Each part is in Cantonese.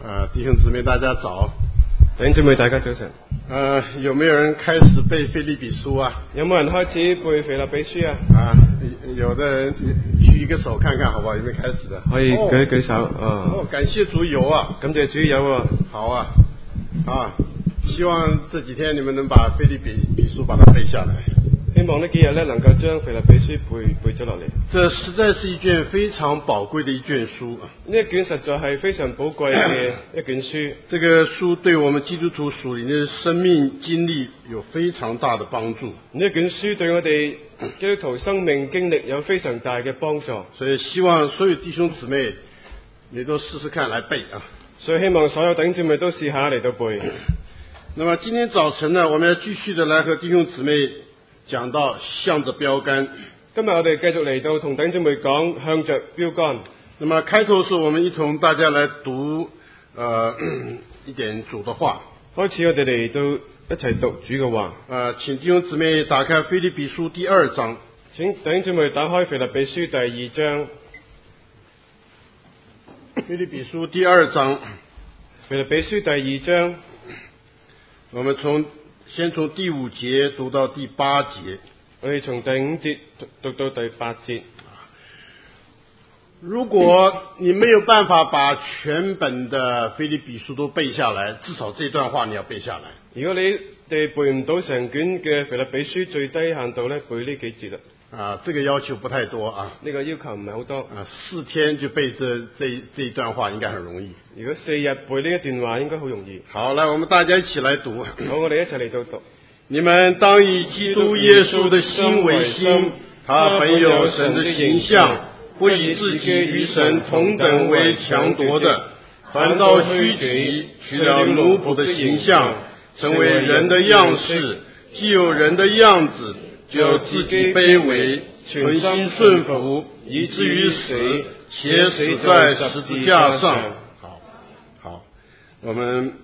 弟兄姊妹大家早。 弟兄姊妹大家早晨。 有没有人开始背腓立比书啊？ 有冇人開始背腓立比書啊？ 有的人舉一個手看看好不好？有沒有開始的？ 可以舉一舉手。 感謝主有啊。 感謝主有啊。 好啊。希望這幾天你們能把腓立比書把它背下來。 希望呢幾日呢能夠將腓立比書背咗落嚟。 這實在是一卷非常寶貴的一卷書啊！ 呢一卷實在係非常寶貴嘅一卷書。 這個書對我們基督徒屬靈的生命經歷有非常大的幫助。 呢一卷書對我哋基督徒生命經歷有非常大嘅幫助。 所以希望所有弟兄姊妹你都試試看來背啊！ 所以希望所有弟兄姊妹都試下嚟到背。 那麼今天早晨呢，我們要繼續的來和弟兄姊妹講到向着標杆。 今日我哋繼續嚟到同弟兄姊妹講向着標杆。 那麼開頭是我們一同大家來讀一點主的話。 開始我哋嚟到一齊讀主嘅話。 請弟兄姊妹打開腓立比書第2章。 請弟兄姊妹打開腓立比書第2章。 腓立比書第2章。 腓立比書第2章。 我們先從第5節讀到第8節。 我哋從第5節讀到第8節。 如果你沒有辦法把全本的腓立比書都背下來，至少這段話你要背下來。 如果你哋背唔到成卷嘅腓立比書，最低限度咧背呢幾節啦。 這個要求不太多啊。 呢個要求唔係好多。 4天就背這一段話應該很容易。 如果4日背呢一段話應該好容易。 好，來我們大家一起來讀。 好，我哋一齊嚟到讀。 你們當以基督耶穌的心為心，他本有神的形象，不以自己與神同等為強奪的，反倒虛己，取了奴僕的形象，成為人的樣式。既有人的樣子，就自己卑微，存心順服，以至於死，且死在十字架上。好，我們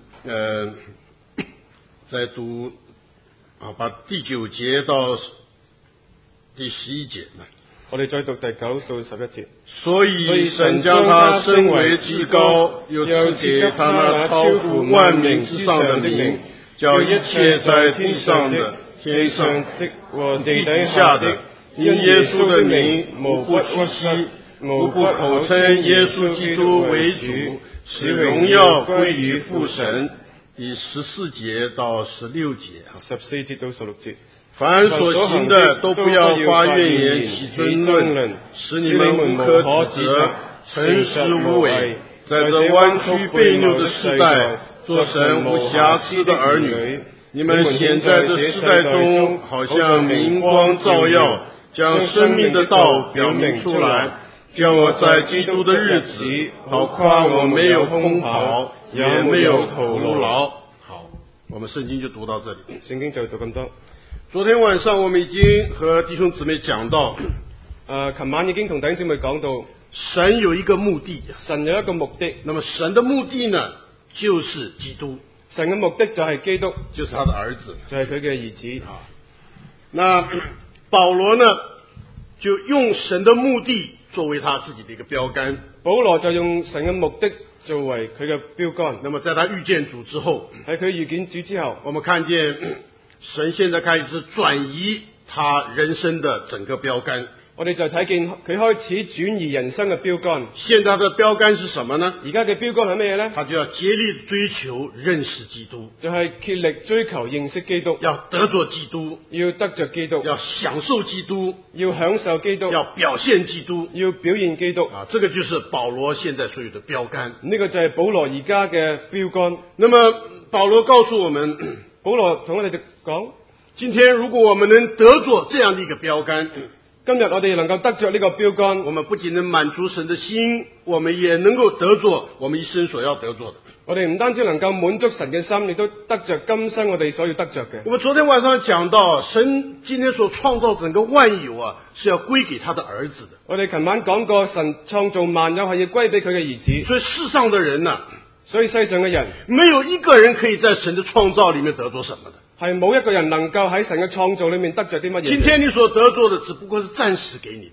再讀。把第9節到第11節。 我哋再讀第9到11節。 所以神將他升為至高，又賜給他那超乎萬名之上的名，叫一切在地上的、天上的和地底下的，因耶穌的名，無不屈膝，無不口稱耶穌基督為主，使榮耀歸於父神。第14節到16節 ，14節到16節。 凡所行的都不要發怨言，起爭論，使你們無可指責，誠實無偽，在這彎曲悖謬的世代，做神無瑕疵的兒女。你們顯在這世代中，好像明光照耀，將生命的道表明出來，叫我在基督的日子，好誇我沒有空跑，也沒有徒勞。好，我們聖經就讀到這裡。 聖經就讀咁多。 昨天晚上我們已經和弟兄姊妹講到， 琴晚已經同弟兄姊妹講到， 神有一個目的， 神有一個目的。 那麼神的目的呢，就是基督。 神嘅目的就係基督， 就是他的兒子， 就係佢嘅兒子。 那保羅呢，就用神的目的作為他自己的一個標杆。 保羅就用神嘅目的作為佢嘅標杆。 那麼在他遇見主之後， 喺佢遇見主之後， 我們看見神現在開始轉移他人生的整個標杆。 我哋就睇見佢開始轉移人生嘅標杆。 現在的標杆是什麼呢？ 而家嘅標杆係咩呢？ 他就要竭力追求認識基督， 就係竭力追求認識基督， 要得着基督， 要得着基督， 要享受基督， 要享受基督， 要表現基督， 要表現基督。 這個就是保羅現在所有的標杆。 呢個就係保羅而家嘅標杆。 那麼保羅告訴我們， 保羅同我哋講， 今天如果我們能得着這樣的一個標杆， 今日我哋能夠得着呢個標杆， 我們不僅能滿足神的心，我們也能夠得着我們一生所要得着的。 我哋唔單止能夠滿足神嘅心，亦都得着今生我哋所要得着嘅。 我們昨天晚上講到，神今天所創造整個萬有啊，是要歸給他的兒子的。 我哋琴晚講過，神創造萬有係要歸俾佢嘅兒子。 所以世上的人呢， 所以世上嘅人沒有一個人可以在神的創造裡面得着什麼的。 係冇一個人能夠喺神嘅創造裏面得着啲乜嘢。 今天你所得着的只不過是暫時給你的。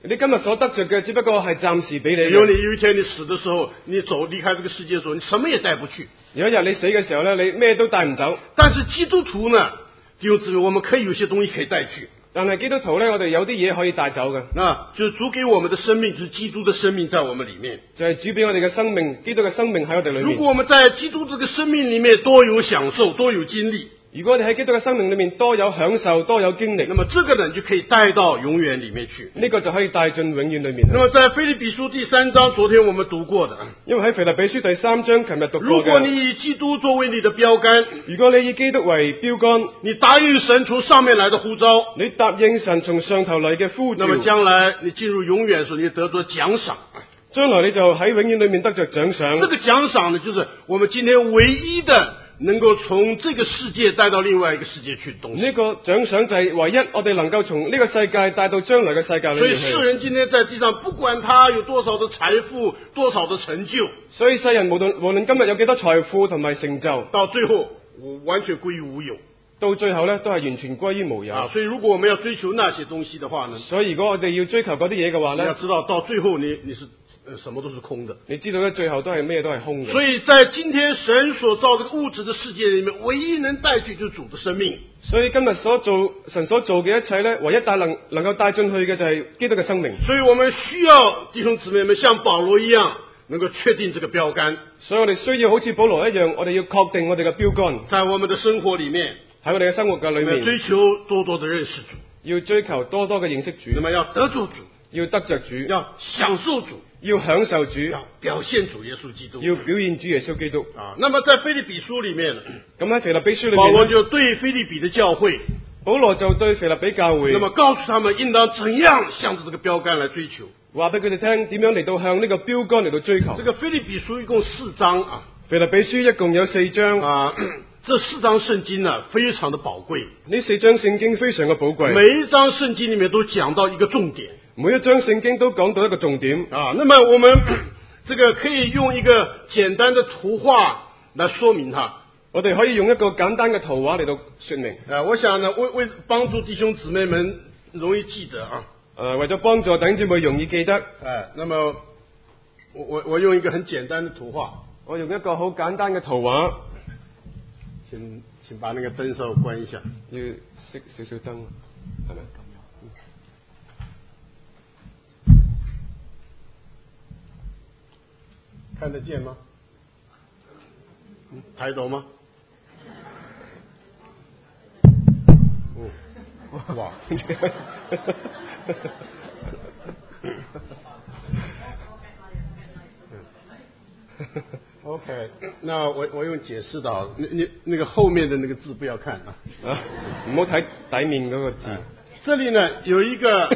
你今日所得着嘅只不過係暫時俾你嘅。 有一天你死的時候，你離開這個世界的時候，你什麼也帶不去。 有一日你死嘅時候咧，你咩都帶唔走。 但是基督徒呢，弟兄姊妹，我們可以有些東西可以帶去。 但係基督徒咧，我哋有啲嘢可以帶走嘅。 就是主給我們的生命，就是基督的生命在我們裏面。 就係主俾我哋嘅生命，基督嘅生命喺我哋裏面。 如果我們在基督這個生命裏面多有享受，多有經歷， 如果我哋喺基督嘅生命裏面多有享受，多有經歷， 那麼這個呢就可以帶到永遠裏面去。 呢個就可以帶進永遠裏面。 那麼在腓立比書第3章，昨天我們讀過的， 因為喺腓立比書第3章琴日讀過嘅。 如果你以基督作為你的標杆， 如果你以基督為標杆， 你答應神從上面來的呼召， 你答應神從上頭嚟嘅呼召， 那麼將來你進入永遠的時候，你得到獎賞。 將來你就喺永遠裏面得着獎賞。 這個獎賞呢，就是我們今天唯一的能夠從這個世界帶到另外一個世界去的東西。 呢個獎賞就係唯一我哋能夠從呢個世界帶到將來嘅世界裏面去。 所以世人今天在地上，不管他有多少的財富，多少的成就， 所以世人無論今日有幾多財富同埋成就， 到最後完全歸於無有。 到最後呢，都係完全歸於無有。 所以如果我們要追求那些東西的話呢， 所以如果我哋要追求嗰啲嘢嘅話呢， 你要知道到最後你是什麼都是空的。 你知道咧，最後都係咩都係空嘅。 所以在今天神所造這個物質的世界裏面，唯一能帶去就是主的生命。 所以今日神所做嘅一切咧，唯一能夠帶進去嘅就係基督嘅生命。 所以我們需要弟兄姊妹們像保羅一樣，能夠確定這個標杆。 所以我哋需要好似保羅一樣，我哋要確定我哋嘅標杆， 在我們的生活裏面， 喺我哋嘅生活嘅裏面， 追求多多的認識主， 要追求多多嘅認識主。 那麼要得着主， 要得着主， 要享受主， 要享受主， 要表現主耶穌基督， 要表現主耶穌基督。 那麼在腓立比書裏面， 咁喺腓立比書裏面， 保羅就對腓立比的教會， 保羅就對腓立比教會， 那麼告訴他們應當怎樣向着這個標杆來追求， 話俾佢哋聽點樣嚟到向呢個標杆嚟到追求。 這個腓立比書一共4章腓立比書一共有4章這4章聖經呢非常的寶貴， 呢4章聖經非常嘅寶貴， 每一章聖經裏面都講到一個重點， 每一章聖經都講到一個重點那麼我們這個可以用一個簡單的圖畫來說明它。 我哋可以用一個簡單嘅圖畫嚟到說明。 我想呢為幫助弟兄姊妹們容易記得為咗幫助弟兄姊妹容易記得， 那麼我用一個很簡單的圖畫， 我用一個好簡單嘅圖畫。 請把那個燈稍微關一下， 要熄少少燈，係咪？ 看得見嗎？睇到嗎？哇！OK， 那我用解釋的，那個後面的那個字不要看唔好睇底面嗰個字。 這裡呢有一個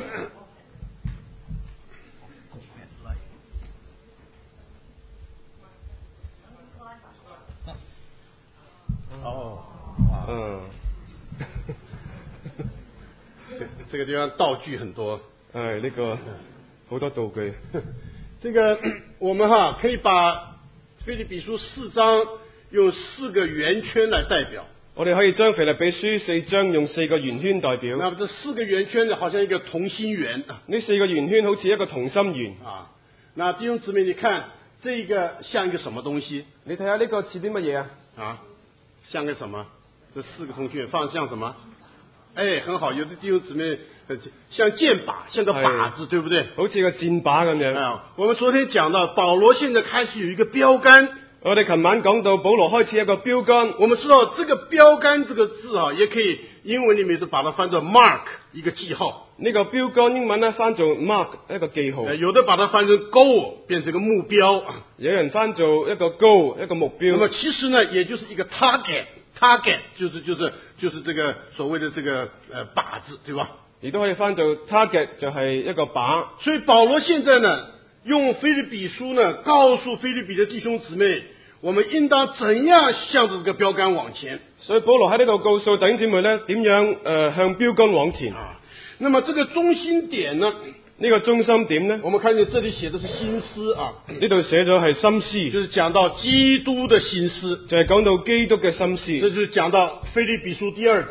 這個地方道具很多， 呢個好多道具。 這個我們可以把腓立比書4章用4個圓圈來代表。 我哋可以將腓立比書4章用4個圓圈代表。 那麼這4個圓圈好像一個同心圓， 呢4個圓圈好似一個同心圓。 那弟兄姊妹，你看這一個像一個什麼東西？ 你睇下呢個似啲乜嘢像個什麼？這4個同心圓放像什麼？很好，有的弟兄姊妹像箭靶，像個靶子，對不對？ 好似個箭靶咁樣。 我們昨天講到，保羅現在開始有一個標杆。 我哋琴晚講到保羅開始一個標杆。 我們知道這個標杆這個字也可以英文裏面都把它翻作 mark， 一個記號。 呢個標杆英文呢翻做 mark， 一個記號。 有的把它翻成 goal， 變成個目標。 有人翻做一個 goal， 一個目標。 那麼其實呢，也就是一個 target 就是這個所謂的這個靶子，對吧？ 亦都可以翻做 target， 就係一個靶。 所以保羅現在呢，用腓立比書呢，告訴腓立比的弟兄姊妹，我們應當怎樣向着這個標杆往前。 所以保羅喺呢度告訴弟兄姊妹呢，點樣向標杆往前。 那麼這個中心點呢？ 呢個中心點呢？ 我們看見這裡寫的是心思呢度寫咗係心思， 就是講到基督的心思， 就係講到基督嘅心思。 這就是講到腓立比書第2章，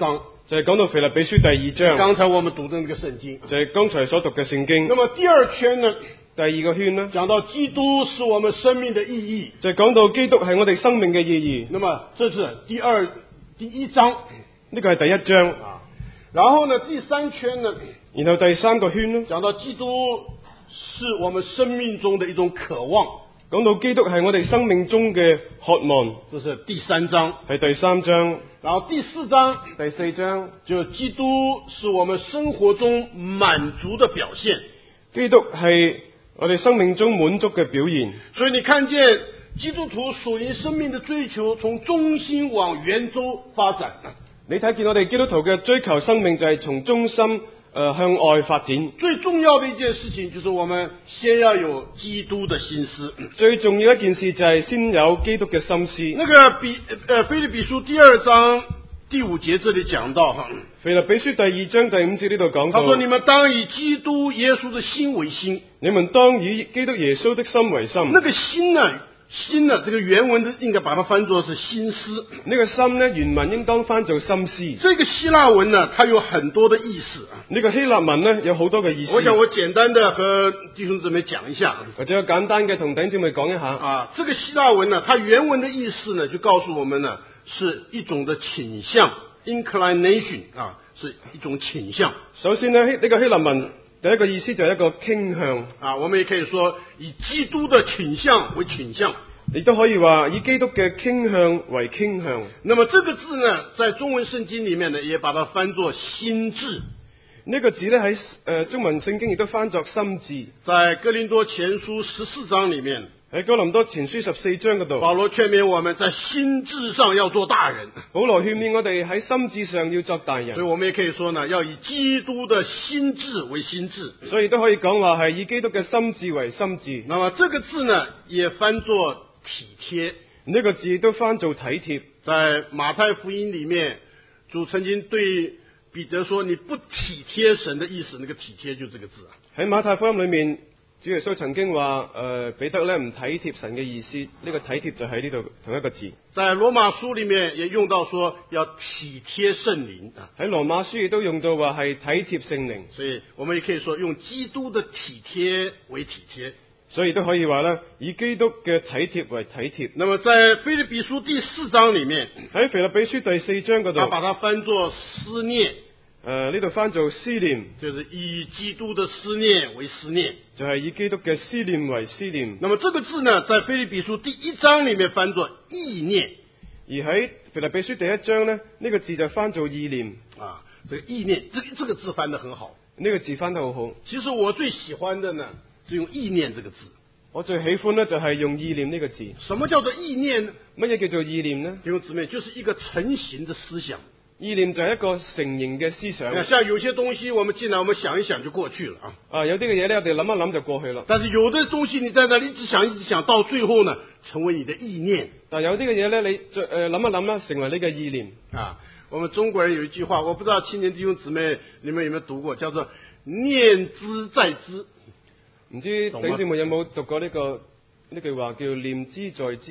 就係講到腓立比書第2章， 剛才我們讀的那個聖經。 就係剛才所讀嘅聖經。 那麼第二圈呢， 第二個圈呢， 講到基督是我們生命的意義， 就係講到基督係我哋生命嘅意義。 那麼這是第一章， 呢個係第1章。 然後呢，第三圈呢， 然後第3個圈呢， 講到基督是我們生命中的一種渴望， 講到基督係我哋生命中嘅渴望， 這是第3章， 係第3章。 然後第4章， 第4章就基督是我們生活中滿足的表現， 基督係我哋生命中滿足嘅表現。 所以你看見基督徒屬靈生命的追求從中心往圓周發展。 你睇見我哋基督徒嘅追求生命就係從中心向外發展。 最重要的一件事情就是我們先要有基督的心思。 最重要一件事就係先有基督嘅心思。 那個腓立比書第2章第5節這裏講到哈， 腓立比書第2章第5節呢度講到， 他說你們當以基督耶穌的心為心。 你們當以基督耶穌的心為心。 那個心呢，這個原文應該把它翻作是心思。 呢個心呢，原文應當翻做心思。 這個希臘文呢，它有很多的意思。 呢個希臘文呢，有好多嘅意思。 我想我簡單的和弟兄姊妹講一下， 或者簡單嘅同弟兄姊妹講一下。 啊，這個希臘文呢，它原文的意思呢，就告訴我們呢，是一種的傾向 ，inclination 啊，是一種傾向。 首先呢，呢個希臘文第一個意思就係一個傾向。 啊，我們也可以說以基督的傾向為傾向， 亦都可以話以基督嘅傾向為傾向。 那麼這個字呢，在中文聖經裏面呢，也把它翻作心志。 呢個字呢，喺中文聖經亦都翻作心志。 在哥林多前書14章裏面， 喺哥林多前書14章嗰度， 保羅勸勉我們在心志上要做大人。 保羅勸勉我哋喺心志上要作大人。 所以我們也可以說呢，要以基督的心志為心志。 所以都可以講話係以基督嘅心志為心志。 那麼這個字呢，也翻作體貼。 呢個字都翻做體貼。 在馬太福音裏面，主曾經對彼得說：你不體貼神的意思，那個體貼就這個字啊。 喺馬太福音裏面，主耶穌曾經話：彼得咧唔體貼神嘅意思，呢個體貼就喺呢度同一個字。 在羅馬書裏面也用到說要體貼聖靈啊。 喺羅馬書亦都用到話係體貼聖靈。 所以我們也可以說用基督的體貼為體貼。 所以都可以話咧，以基督嘅體貼為體貼。 那麼在腓立比書第4章裏面， 喺腓立比書第4章嗰度， 他把它翻作思念。 呢度翻做思念， 就是以基督的思念為思念， 就係以基督嘅思念為思念。 那麼這個字呢，在腓立比書第1章裏面翻作意念， 而喺腓立比書第1章呢，呢個字就翻做意念。 啊，這個意念，這個字翻得很好。 呢個字翻得好好。 其實我最喜歡的呢，是用意念這個字。 我最喜歡呢，就係用意念呢個字。 什麼叫做意念呢？ 乜嘢叫做意念呢？ 弟兄姊妹，就是一個成型的思想。 意念就係一個成形嘅思想。 像有些東西我們進來，我們想一想就過去了啊。 有啲嘅嘢呢，我哋諗一諗就過去啦。 但是有的東西你在那裡一直想，到最後呢，成為你的意念。 但有啲嘅嘢呢，你諗一諗啦，成為你嘅意念。 啊，我們中國人有一句話，我不知道青年弟兄姊妹你們有沒有讀過，叫做念之在之。 唔知弟兄姊妹有冇讀過呢句話叫念之在之？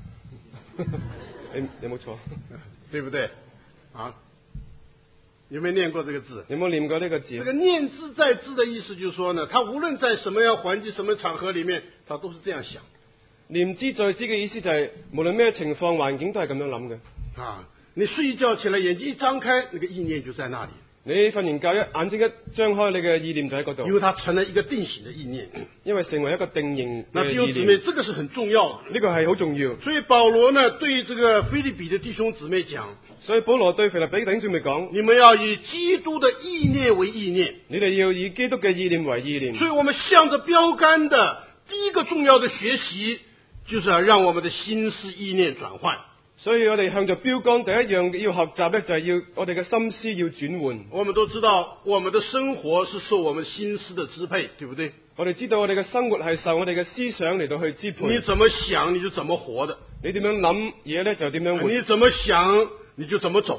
你有冇錯？ 對不對？啊，有沒有念過這個字？ 有冇念過呢個字？ 這個念之在之的意思就是說呢，他無論在什麼樣環境、什麼場合裏面，他都是這樣想。 念之在之嘅意思就係無論咩情況環境都係咁樣諗嘅。 啊，你睡一覺起來，眼睛一張開，那個意念就在那裡。 你瞓完覺眼睛一張開，你嘅意念就喺嗰度。 因為它成了一個定型的意念。 因為成為一個定型那弟兄姊妹，這個是很重要的。 呢個係好重要。 所以保羅呢，對這個腓立比的弟兄姊妹講， 所以保羅對腓立比弟兄姊妹講， 你們要以基督的意念為意念。 你哋要以基督嘅意念為意念。 所以我們向着標杆的第一個重要的學習，就是要讓我們的心思意念轉換。 所以我哋向着標杆第一樣要學習咧，就係要我哋嘅心思要轉換。 我們都知道，我們的生活是受我們心思的支配，對不對？ 我哋知道我哋嘅生活係受我哋嘅思想嚟到去支配。 你怎麼想你就怎麼活的， 你點樣諗嘢咧就點樣活。 你怎麼想你就怎麼走的。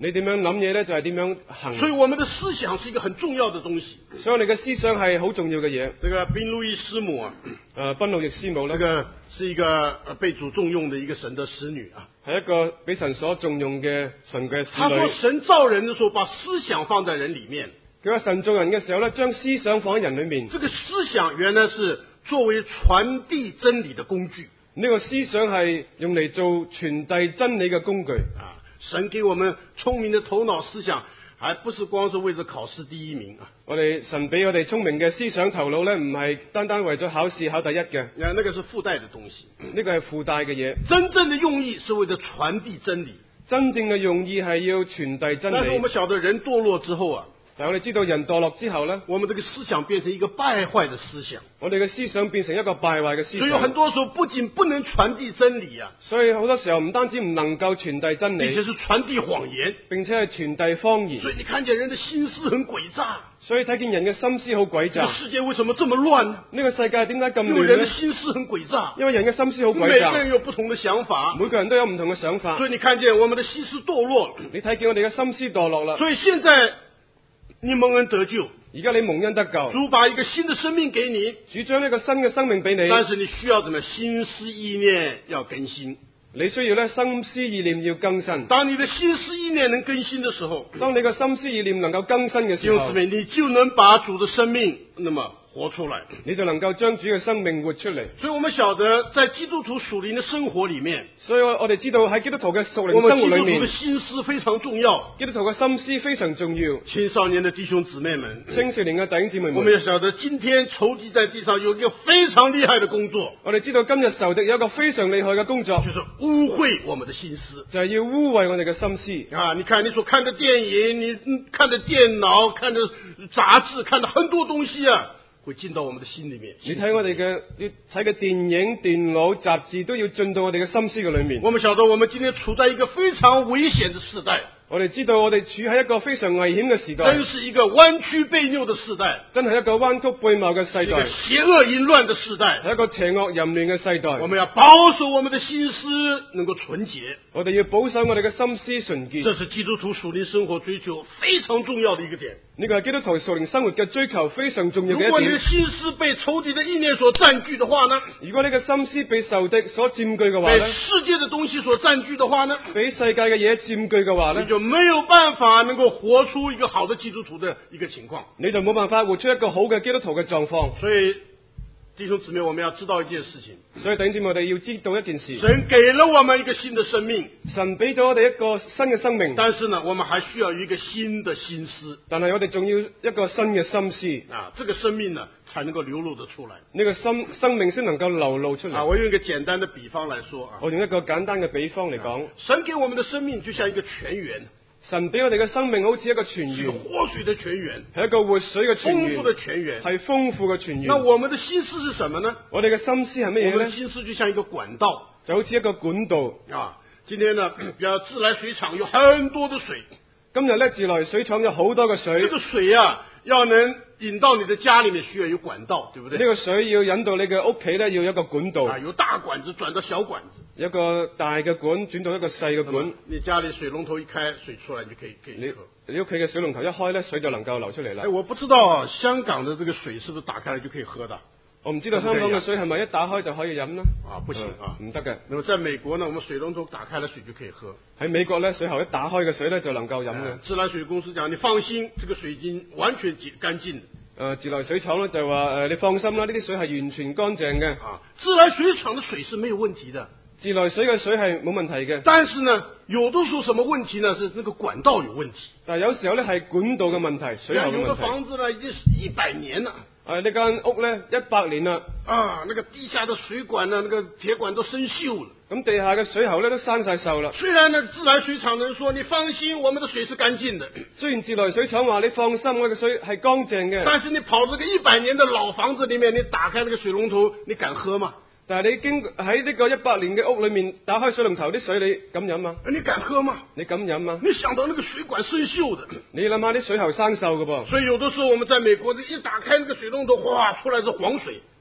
你點樣諗嘢呢，就係點樣行。 所以我們的思想是一個很重要的東西。 所以我哋嘅思想係好重要嘅嘢。 這個賓路易師母啊， 賓路易師母呢， 這個是一個被主重用的一個神的使女啊。 係一個俾神所重用嘅神嘅使他說女。 神造人的時候，把思想放在人裏面。 佢話神造人嘅時候呢，將思想放喺人裏面。 這個思想原來是作為傳遞真理的工具。 呢個思想係用嚟做傳遞真理嘅工具。 啊，神給我們聰明的頭腦思想，還不是光是為咗考試第一名啊。 神俾我哋聰明嘅思想頭腦呢，唔係單單為咗考試考第一嘅。 那個是附帶的東西。 呢個係附帶嘅嘢。 真正的用意是為咗傳遞真理。 真正嘅用意係要傳遞真理。 但是我們曉得人墮落之後啊， 但我哋知道人墮落之後呢， 我們這個思想變成一個敗壞的思想。 我哋嘅思想變成一個敗壞嘅思想。 所以有很多時候不僅不能傳遞真理啊， 所以好多時候唔單止唔能夠傳遞真理， 並且是傳遞謊言， 並且係傳遞謊言。 所以你看見人的心思很詭詐。 所以睇見人嘅心思好詭詐。 這個世界為什麼這麼亂呢？ 呢個世界點解咁因為人的亂呢？ 心思很詭詐。 因為人嘅心思好詭每個詐。 人有不同的想法， 每個人都有唔同嘅想法。 所以你看見我們的心思墮落了。 你睇見我哋嘅心思墮落啦。 所以現在你蒙恩得救， 而家你蒙恩得救， 主把一個新的生命給你， 主將呢個新嘅生命俾你。 但是你需要怎麼心思意念要更新。 你需要咧心思意念要更新。 當你的心思意念能更新的時候， 當你嘅心思意念能夠更新嘅時候， 弟兄姊妹，你就能把主的生命那麼活出來， 你就能夠將主嘅生命活出嚟。 所以我們曉得在基督徒屬靈的生活裏面， 所以我哋知道喺基督徒嘅屬靈我們基督徒生活裏面， 的心思非常重要。 基督徒嘅心思非常重要。 青少年的弟兄姊妹們， 青少年嘅弟兄姊妹們， 我們要曉得今天仇敵在地上有一個非常厲害的工作， 我哋知道今日仇敵有一個非常厲害嘅工作， 就是污穢我們的心思， 就係要污穢我哋嘅心思。 啊，你看你所看的電影，你看的電腦，看的雜誌，看的很多東西啊，會進到我們的心裏面。 你睇我哋嘅要睇嘅電影、電腦、雜誌，都要進到我哋嘅心思嘅裏面。 我們曉得我們今天處在一個非常危險的時代， 我哋知道我哋處喺一個非常危險嘅時代， 真是一個彎曲悖謬的時代， 真係一個彎曲悖謬嘅世一個代， 邪惡淫亂的時代， 係一個邪惡淫亂嘅世代。 我們要保守我們的心思能夠純潔， 我哋要保守我哋嘅心思純潔。 這是基督徒屬靈生活追求非常重要的一個點。 呢個係基督徒屬靈生活嘅追求非常重要嘅如果一點。 你的心思被仇敵的意念所佔據的話呢？ 如果你嘅心思被仇敵所佔據嘅話被呢？ 世界的東西所佔據的話呢？ 俾世界嘅嘢佔據嘅話呢？ 你就沒有辦法能夠活出一個好的基督徒的一個情況， 你就冇辦法活出一個好嘅基督徒嘅狀況。 所以弟兄姊妹，我們要知道一件事情， 所以弟兄姊妹，我哋要知道一件事， 神給了我們一個新的生命， 神俾咗我哋一個新嘅生命， 但是呢，我們還需要有一個新的心思， 但係我哋仲要一個新嘅心思啊，這個生命呢才能夠流露得出來。 呢個生命先能夠流露出嚟。 啊，我用一個簡單的比方來說啊， 我用一個簡單嘅比方嚟講， 神給我們的生命就像一個泉源， 神俾我哋嘅生命好似一個泉是一個源， 活水的泉源， 係一個活水嘅泉源， 豐富的泉源。 係豐富嘅泉源。 那我們的心思是什麼呢？ 我哋嘅心思係乜嘢呢？ 我們的心思就像一個管道， 就好似一個管道。 啊，今天呢，比如自來水廠有很多的水， 今日咧自來水廠有好多嘅水， 這個水啊，要能引到你的家裏面，需要有管道，對不對？ 呢個水要引到你嘅屋企咧，要有一個管道， 啊，由大管子轉到小管子， 一個大嘅管轉到一個細嘅管。 你家裏水龍頭一開，水出來就可以喝。 你屋企嘅水龍頭一開咧，水就能夠流出嚟啦。 哎，我不知道香港的這個水是不是打開了就可以喝的？ 我唔知道香港嘅水係咪一打開就可以飲呢？ 啊，不行啊， 唔得嘅。 那麼在美國呢，我們水龍頭打開了，水就可以喝。 喺美國咧，水喉一打開嘅水咧就能夠飲嘅。 自來水公司講，你放心，這個水已經完全乾淨。 自來水廠咧就話你放心啦，呢啲水係完全乾淨嘅。 啊，自來水廠的水是沒有問題的。 自來水嘅水係冇問題嘅。 但是呢，有的時候什麼問題呢？是那個管道有問題。 但係有時候咧係管道嘅問題，水喉嘅問題。 有的房子呢已經是100年了。 呢間屋咧100年啦。 啊，那個地下的水管呢，那個鐵管都生鏽了。 咁地下嘅水喉咧都生晒鏽啦。 雖然呢自來水廠人說你放心，我們的水是乾淨的。 雖然自來水廠話你放心，我嘅水係乾淨嘅。 但是你跑這個100年的老房子裏面，你打開那個水龍頭，你敢喝嗎？ 但係你喺呢個100年嘅屋裏面打開水龍頭啲水，你敢飲嗎？ 你敢喝嗎？ 你敢飲嗎？ 你想到那個水管生鏽的， 你諗下啲水喉生鏽嘅噃。 所以有的時候我們在美國一打開那個水龍頭，哇，出來是黃水。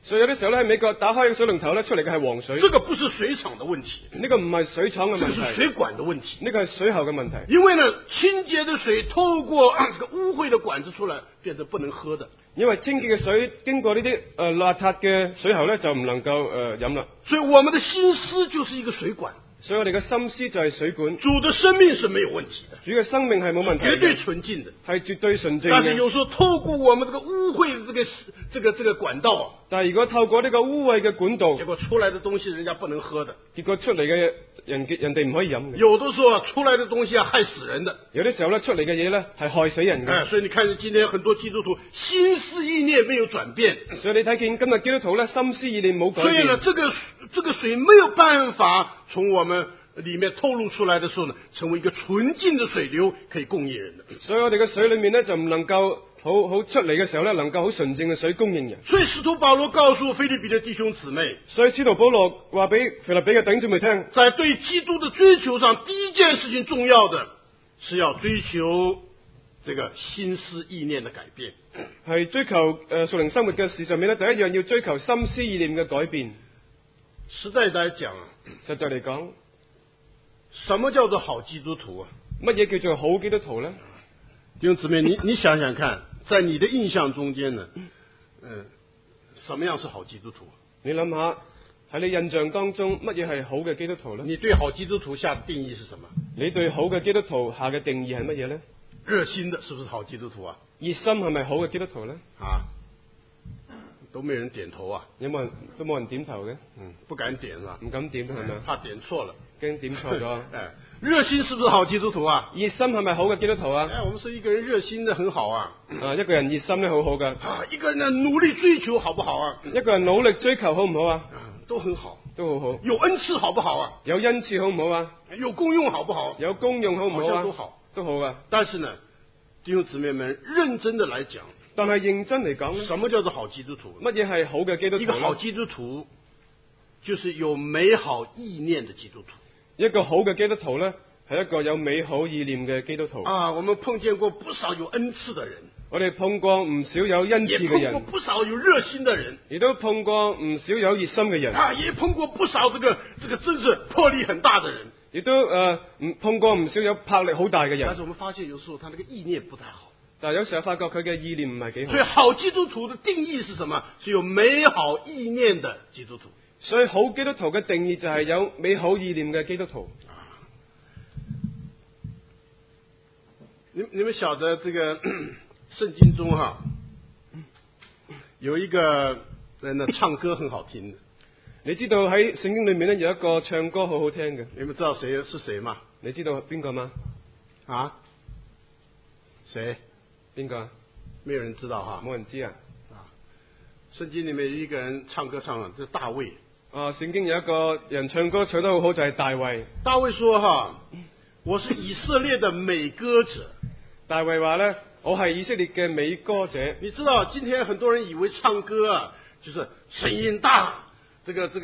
所以有啲時候咧喺美國打開個水龍頭咧出嚟嘅係黃水。 這個不是水廠的問題， 呢個唔係水廠嘅問題， 這是水管的問題。 呢個係水喉嘅問題。 因為呢，清潔的水透過這個污穢的管子出來，變成不能喝的。 因為清潔嘅水經過呢啲邋遢嘅水喉咧就唔能夠飲啦。 所以我們的心思就是一個水管。 所以我哋嘅心思就係水管。 主的生命是沒有問題的， 主嘅生命係冇問題嘅， 絕對純淨的， 係絕對純正嘅。 但是有時候透過我們這個污穢的這個管道， 但係如果透過呢個污穢嘅管道， 結果出來的東西人家不能喝的， 結果出嚟嘅人哋唔可以飲嘅。 有的時候出來的東西害死人的， 有啲時候咧出嚟嘅嘢咧係害死人嘅。 所以你看今天很多基督徒心思意念沒有轉變， 所以你睇見今日基督徒咧心思意念冇改變。 所以呢，這個水沒有辦法從我們裏面透露出來的時候呢，成為一個純淨的水流，可以供應人的。 所以我哋嘅水裏面呢，就唔能夠好出嚟嘅時候呢，能夠好純正嘅水供應人。 所以使徒保羅告訴腓立比的弟兄姊妹， 所以使徒保羅話俾腓立比嘅弟兄姊妹聽， 在對基督的追求上，第一件事情重要的是要追求這個心思意念的改變， 係追求屬靈生活嘅事上面呢，第一樣要追求心思意念嘅改變。 實在來講， 實在嚟講， 什麼叫做好基督徒啊？ 乜嘢叫做好基督徒呢？ 弟兄姊妹，你想想看，在你的印象中間呢，什麼樣是好基督徒？ 你諗下喺你印象當中，乜嘢係好嘅基督徒呢？ 你對好基督徒下的定義是什麼？ 你對好嘅基督徒下嘅定義係乜嘢呢？ 熱心的，是不是好基督徒啊？ 熱心係咪好嘅基督徒呢？ 都沒人點頭啊！ 都冇人點頭嘅。 不敢點是吧？ 唔敢點係咪？ 怕點錯了， 驚點錯咗。 熱心是不是好基督徒啊？ 熱心係咪好嘅基督徒啊？ 我們說一個人熱心的很好啊。 一個人熱心咧好好噶。 一個人呢努力追求好不好啊？ 一個人努力追求好唔好啊？ 都很好， 都好好。 有恩賜好不好啊？ 有恩賜好唔好啊？ 有功用好不好？ 有功用好唔好啊？ 好像都好， 都好啊。 但是呢，弟兄姊妹們認真的來講， 但係認真嚟講， 什麼叫做好基督徒？ 乜嘢係好嘅基督徒？ 一個好基督徒就是有美好意念的基督徒。 一個好嘅基督徒呢，係一個有美好意念嘅基督徒。 我們碰見過不少有恩賜的人， 我哋碰過唔少有恩賜嘅人， 也碰過不少有熱心的人， 亦都碰過唔少有熱心嘅人。 也碰過不少這個真是魄力很大的人， 亦都碰過唔少有魄力好大嘅人。 但是我們發現有時候他那個意念不太好。 但係有時候發覺佢嘅意念唔係幾好。 所以好基督徒的定義是什麼？是有美好意念的基督徒。 所以好基督徒嘅定義就係有美好意念嘅基督徒。 你們曉得這個聖經中有一個人呢唱歌很好聽的。 你知道喺聖經裏面呢有一個唱歌好好聽嘅。 你們知道誰是誰嗎？ 你知道邊個嗎？ 誰？ 邊個？ 沒有人知道哈。 冇人知啊。 聖經裏面有一個人唱歌唱得，就是大衛。 聖經有一個人唱歌唱得好好，就係大衛。 大衛說我是以色列的美歌者。 大衛話呢，我係以色列嘅美歌者。 你知道今天很多人以為唱歌就是聲音大，這個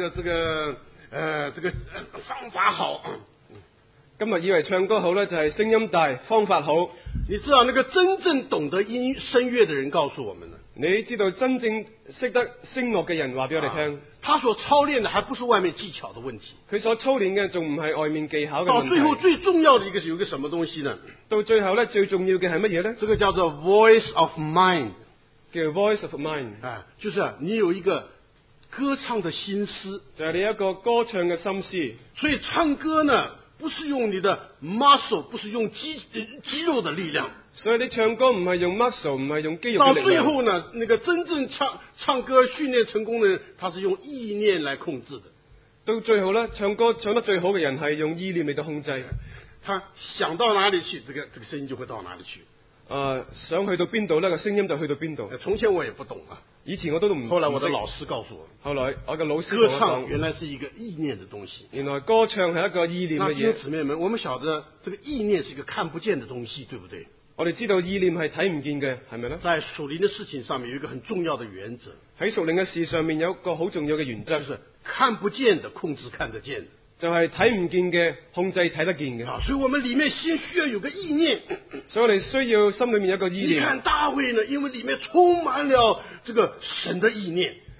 方法好。 今日以為唱歌好呢，就係聲音大，方法好。 你知道那個真正懂得聲樂的人告訴我們呢？ 你知道真正識得聲樂嘅人話俾我哋聽， 他所操練的還不是外面技巧的問題， 佢所操練嘅仲唔係外面技巧嘅問題。 到最後最重要的有一個什麼東西呢？ 到最後呢，最重要嘅係乜嘢呢？ 這個叫做 voice of mind， 叫 voice of mind， 就是你有一個歌唱的心思， 就係你一個歌唱嘅心思。 所以唱歌呢，不是用你的 muscle， 不是用肌肉的力量。 所以你唱歌唔係用 muscle， 唔係用肌肉嘅力量。 到最後呢，那個真正唱歌訓練成功的人，他是用意念來控制的。 到最後呢，唱歌唱得最好嘅人係用意念嚟到控制。 他想到哪裡去，這個聲音就會到哪裡去。 想去到邊度呢，個聲音就去到邊度。 從前我也不懂啊， 以前我都唔。 後來我的老師告訴我， 後來我嘅老師歌唱原來是一個意念的東西。 原來歌唱係一個意念嘅嘢。 弟兄姊妹們，我們曉得這個意念是一個看不見的東西，對不對？ 我哋知道意念係睇唔見嘅，係咪呢？ 在屬靈的事情上面有一個很重要的原則。 喺屬靈嘅事上面有一個好重要嘅原則， 就是看不見的控制看得見的。 就係睇唔見嘅控制睇得見嘅。 所以我們裏面先需要有個意念。 所以我哋需要心裏面有一個意念。 你看大衛呢，因為裏面充滿了這個神的意念。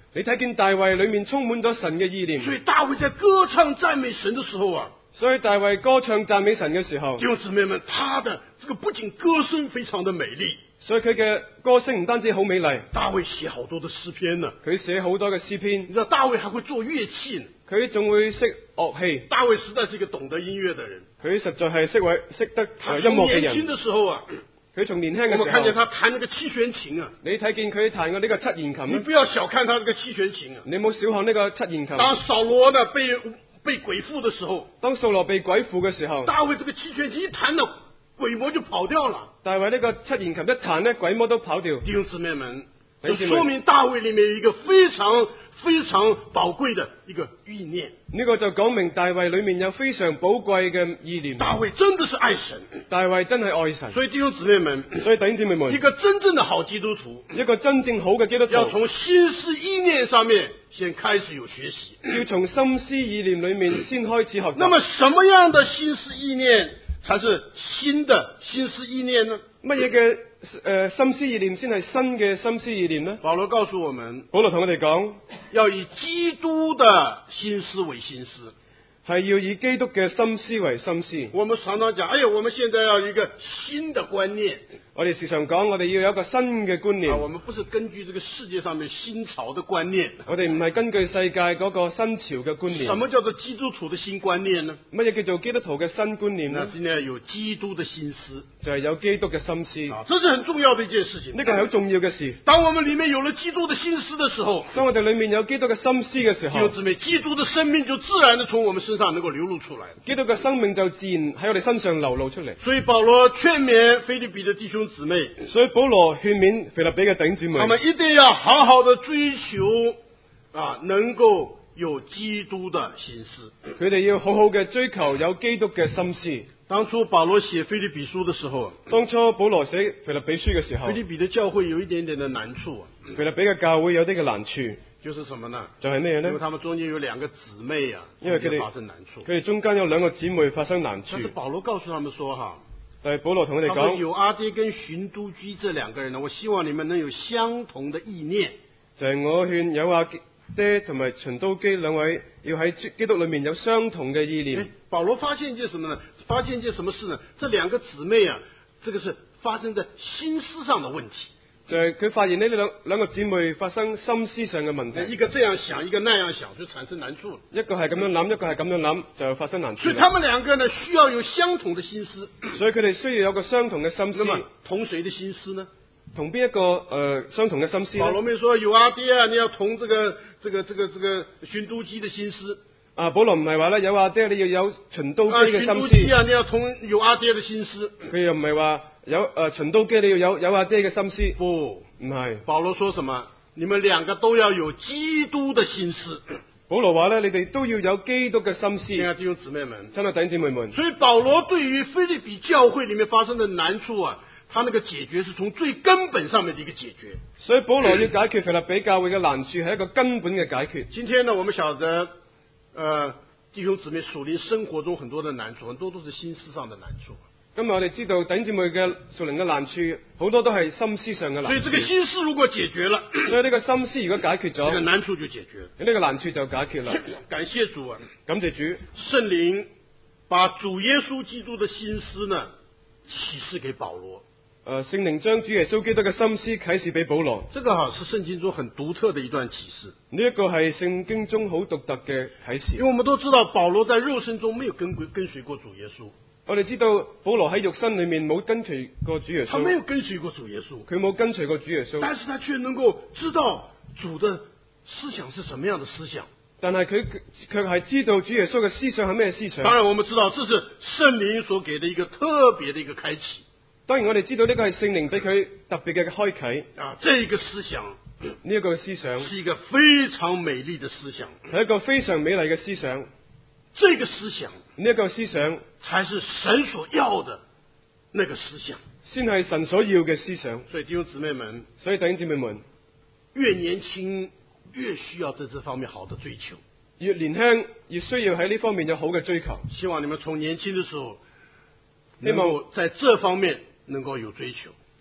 你睇見大衛裏面充滿咗神嘅意念， 所以大衛在歌唱讚美神的時候啊， 所以大衛歌唱讚美神嘅時候， 弟兄姊妹們，他的這個不僅歌聲非常的美麗， 所以佢嘅歌聲唔單止好美麗， 大衛寫好多的詩篇呢， 佢寫好多嘅詩篇， 你知道大衛還會做樂器呢， 佢仲會識樂器。 大衛實在是一個懂得音樂的人， 佢實在係識得他音樂從嘅人。 年輕的時候啊， 佢從年輕嘅時候， 我們看見他彈那個七弦琴啊， 你睇見佢彈過呢個七弦琴， 你不要小看他這個七弦琴啊， 你冇小看呢個七弦琴。 當掃羅呢被鬼附的時候， 當掃羅被鬼附嘅時候， 大衛這個七弦琴一彈呢，鬼魔就跑掉了。 大衛呢個七弦琴一彈呢，鬼魔都跑掉。 弟兄姊妹們，就說明大衛裏面有一個非常非常寶貴的一個意念。 呢個就講明大衛裏面有非常寶貴嘅意念。 大衛真的是愛神， 大衛真係愛神。 所以弟兄姊妹們， 所以弟兄姊妹們， 一個真正的好基督徒， 一個真正好嘅基督徒， 要從心思意念上面先開始有學習， 要從心思意念裏面先開始學習。 那麼什麼樣的心思意念才是新的心思意念呢？ 乜嘢嘅心思意念先係新嘅心思意念呢？ 保羅告訴我們， 保羅同我哋講， 要以基督的心思為心思， 係要以基督嘅心思為心思。 我們常常講，哎呀，我們現在要有一個新的觀念。 我哋時常講，我哋要有一個新嘅觀念。 我們不是根據這個世界上面新潮的觀念， 我哋唔係根據世界嗰個新潮嘅觀念。 什麼叫做基督徒的新觀念呢？ 乜嘢叫做基督徒嘅新觀念呢？ 那是呢有基督的心思， 就係有基督嘅心思。 這是很重要的一件事情。 呢個係好重要嘅事。 當我們裏面有了基督的心思的時候， 當我哋裏面有基督嘅心思嘅時候， 弟兄姊妹，基督的生命就自然的從我們身上能夠流露出來。 基督嘅生命就自然喺我哋身上流露出嚟。 所以保羅勸勉腓立比的弟兄姊妹， 所以保羅勸勉腓立比嘅弟兄姊妹， 他們一定要好好的追求能夠有基督的心思。 佢哋要好好嘅追求有基督嘅心思。 當初保羅寫腓立比書的時候， 當初保羅寫腓立比書嘅時候， 腓立比的教會有一點點的難處。 腓立比嘅教會有啲嘅難處， 就是什麼呢？ 就係咩呢？ 因為他們中間有兩個姊妹啊， 因為佢哋發生難處。 佢哋中間有兩個姊妹發生難處。 但是保羅告訴他們說但係保羅同佢哋講， 有阿爹跟尋都基這兩個人呢，我希望你們能有相同的意念。 就係我勸有阿爹同埋尋都基兩位要喺基督裏面有相同嘅意念。 保羅發現一件什麼呢？發現一件什麼事呢？這兩個姊妹啊，這個是發生在心思上的問題。 就係佢發現呢兩個姊妹發生心思上嘅問題， 一個這樣想，一個那樣想，就產生難處。 一個係咁樣諗，一個係咁樣諗，就發生難處。 所以他們兩個呢，需要有相同的心思。 所以佢哋需要有個相同嘅心思。 那麼同誰的心思呢？ 同邊一個相同嘅心思呢？ 保羅沒說有阿爹啊，你要同這個尋都基的心思。 保羅唔係話咧有阿爹你要有尋都基嘅心思。 尋都基啊，你要同有阿爹的心思。 佢又唔係話有尋都基你要有阿爹嘅心思。 不， 唔係。 保羅說什麼？你們兩個都要有基督的心思。 保羅話咧，你哋都要有基督嘅心思。 親愛的弟兄姊妹們， 親愛的弟兄姊妹們。 所以保羅對於腓立比教會裏面發生的難處啊，他那個解決是從最根本上面的一個解決。 所以保羅要解決腓立比教會嘅難處係一個根本嘅解決。 今天呢，我們曉得，弟兄姊妹屬靈生活中很多的難處，很多都是心思上的難處。 今日我哋知道弟兄姊妹嘅屬靈嘅難處，好多都係心思上嘅難處。 所以這個心思如果解決了， 所以呢個心思如果解決咗， 這個難處就解決了。 呢個難處就解決啦。 感謝主啊！ 感謝主， 聖靈把主耶穌基督的心思呢啟示給保羅。 聖靈將主耶穌基督嘅心思啟示俾保羅。 這個是聖經中很獨特的一段啟示。 呢一個係聖經中好獨特嘅啟示。 因為我們都知道保羅在肉身中沒有跟隨過主耶穌。 我哋知道保羅喺肉身裏面冇跟隨過主耶穌。 他沒有跟隨過主耶穌。 佢冇跟隨過主耶穌。 但是他卻能夠知道主的思想是什麼樣的思想。 但係佢卻係知道主耶穌嘅思想係咩思想。 當然我們知道這是聖靈所給的一個特別的一個開啟。 當然我哋知道呢個係聖靈俾佢特別嘅開啟。 這個思想， 呢一個思想是一個非常美麗的思想， 係一個非常美麗嘅思想。 這個思想， 呢一個思想才是神所要的那個思想， 先係神所要嘅思想。 所以弟兄姊妹們， 所以弟兄姊妹們， 越年輕越需要在這方面好的追求， 越年輕越需要喺呢方面有好嘅追求。 希望你們從年輕的時候，能夠在這方面能夠有追求。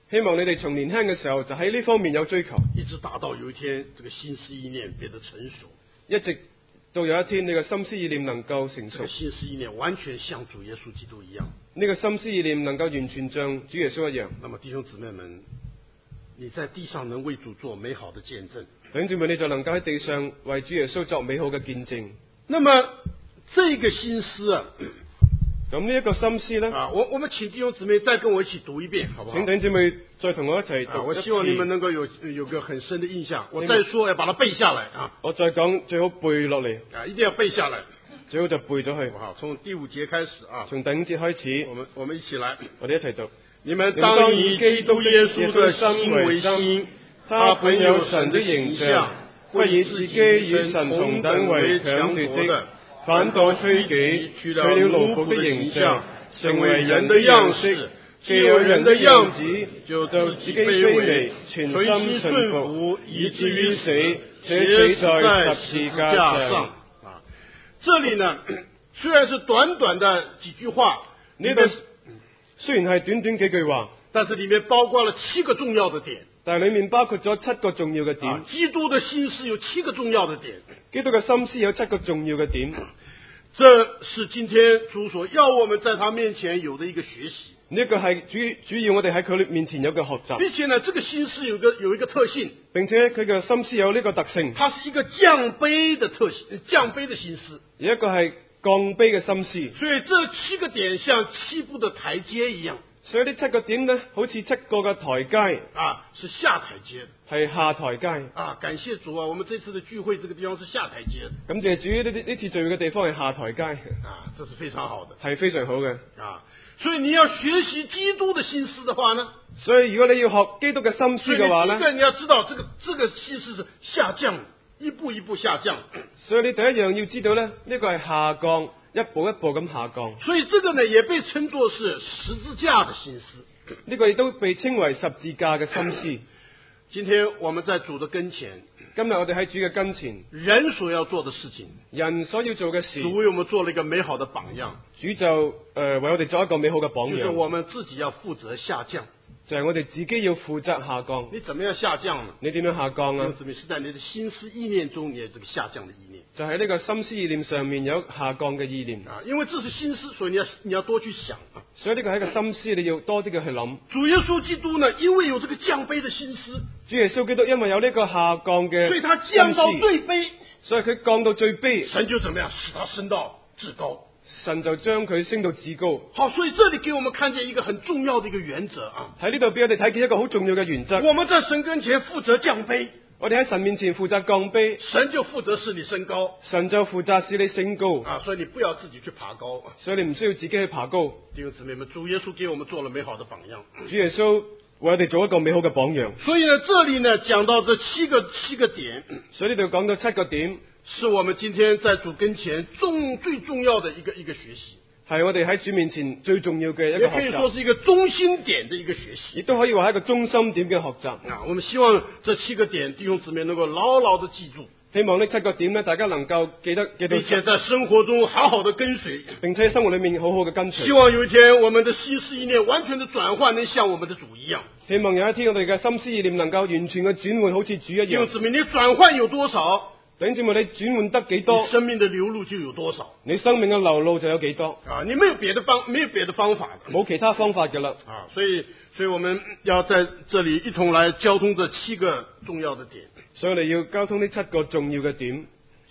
希望你哋從年輕嘅時候就喺呢方面有追求， 一直達到有一天這個心思意念變得成熟， 一直到有一天你嘅心思意念能夠成熟， 這個心思意念完全像主耶穌基督一樣， 呢個心思意念能夠完全像主耶穌一樣。 那麼弟兄姊妹們，你在地上能為主做美好的見證， 弟兄姊妹，你就能夠喺地上為主耶穌作美好嘅見證。 那麼這個心思啊， 咁呢一個心思呢， 我們請弟兄姊妹再跟我一起讀一遍，好不好？ 請弟兄姊妹再同我一齊讀一次。 我希望你們能夠有個很深的印象。我再說要把它背下來啊！ 我再講最好背落嚟， 一定要背下來， 最好就背咗去。 好，從第5節開始啊！ 從第5節開始， 我們一起來， 我哋一齊讀。 你們當以基督耶穌的心為心，他本有神的形象，不以自己與神同等為強奪的，反倒虛己，取了奴僕的形象，成為人的樣式。既有人的樣子，就自己卑微，全心順服，以至於死，且死在十字架上。這裏呢，雖然是短短的幾句話， 呢個雖然係短短幾句話， 但是裏面包括了7個重要的點。 但係裏面包括咗7個重要嘅點。 基督的心思有7個重要的點。 基督嘅心思有7個重要嘅點。 這是今天主所要我們在他面前有的一個學習。 呢個係主要我哋喺佢面前有嘅學習。 並且呢，這個心思有一個特性， 並且佢嘅心思有呢個特性， 它是一個降卑的特性，降卑的心思。 有一個係降卑嘅心思。 所以這7個點像7步的台階一樣。 所以呢7個點呢，好似7個嘅台階是下台階， 係下台階。 感謝主啊！我們這次的聚會，這個地方是下台階。 感謝主，呢次聚會嘅地方係下台階。 這是非常好的， 係非常好嘅。 所以你要學習基督的心思的話呢？ 所以如果你要學基督嘅心思嘅話呢？ 第一個你要知道，這個心思是下降，一步一步下降。 所以你第一樣要知道呢，呢個係下降。一步一步咁下降， 所以這個呢也被稱作是十字架的心思， 呢個亦都被稱為十字架嘅心思。 今天我們在主的跟前， 今日我哋喺主嘅跟前， 人所要做的事情， 人所要做嘅事， 主為我們做了一個美好的榜樣。 主就為我哋做一個美好嘅榜樣， 就是我們自己要負責下降。 就係我哋自己要負責下降。 你怎麼樣下降呢？ 你點樣下降啊？ 是在你的心思意念中，你有這個下降的意念。 就喺呢個心思意念上面有下降嘅意念。 因為這是心思，所以你要多去想。 所以呢個係一個心思，你要多啲嘅去諗。 主耶穌基督呢，因為有這個降卑的心思， 主耶穌基督因為有呢個下降嘅， 所以他降到最卑， 所以佢降到最卑， 神就怎麼樣使他升到至高。 神就將佢升到至高。 好，所以這裏給我們看見一個很重要的一個原則啊！ 喺呢度俾我哋睇見一個好重要嘅原則。 我們在神跟前負責降卑， 我哋喺神面前負責降卑， 神就負責使你升高， 神就負責使你升高。 所以你不要自己去爬高， 所以你唔需要自己去爬高。 弟兄姊妹們，主耶穌給我們做了美好的榜樣， 主耶穌為我哋做一個美好嘅榜樣。 所以呢，這裏呢講到這七個點， 所以呢度講到7個點， 是我們今天在主跟前最重要的一個學習。 係我哋喺主面前最重要嘅一個學習， 也可以說是一個中心點的一個學習， 亦都可以話係一個中心點嘅學習。 我們希望這7個點弟兄姊妹能夠牢牢地記住， 希望呢7個點呢，大家能夠記到， 並且在生活中好好的跟隨， 並且喺生活裏面好好嘅跟隨。 希望有一天我們的心思意念完全的轉換，能像我們的主一樣。 希望有一天我哋嘅心思意念能夠完全嘅轉換，好似主一樣。 弟兄姊妹，你轉換有多少？ 弟兄姊妹，你轉換得幾多， 你生命的流露就有多少。 你生命嘅流露就有幾多。 你沒有別的方法， 冇其他方法嘅啦。 所以我們要在這裏一同來交通這7個重要的點。 所以我哋要交通呢7個重要嘅點。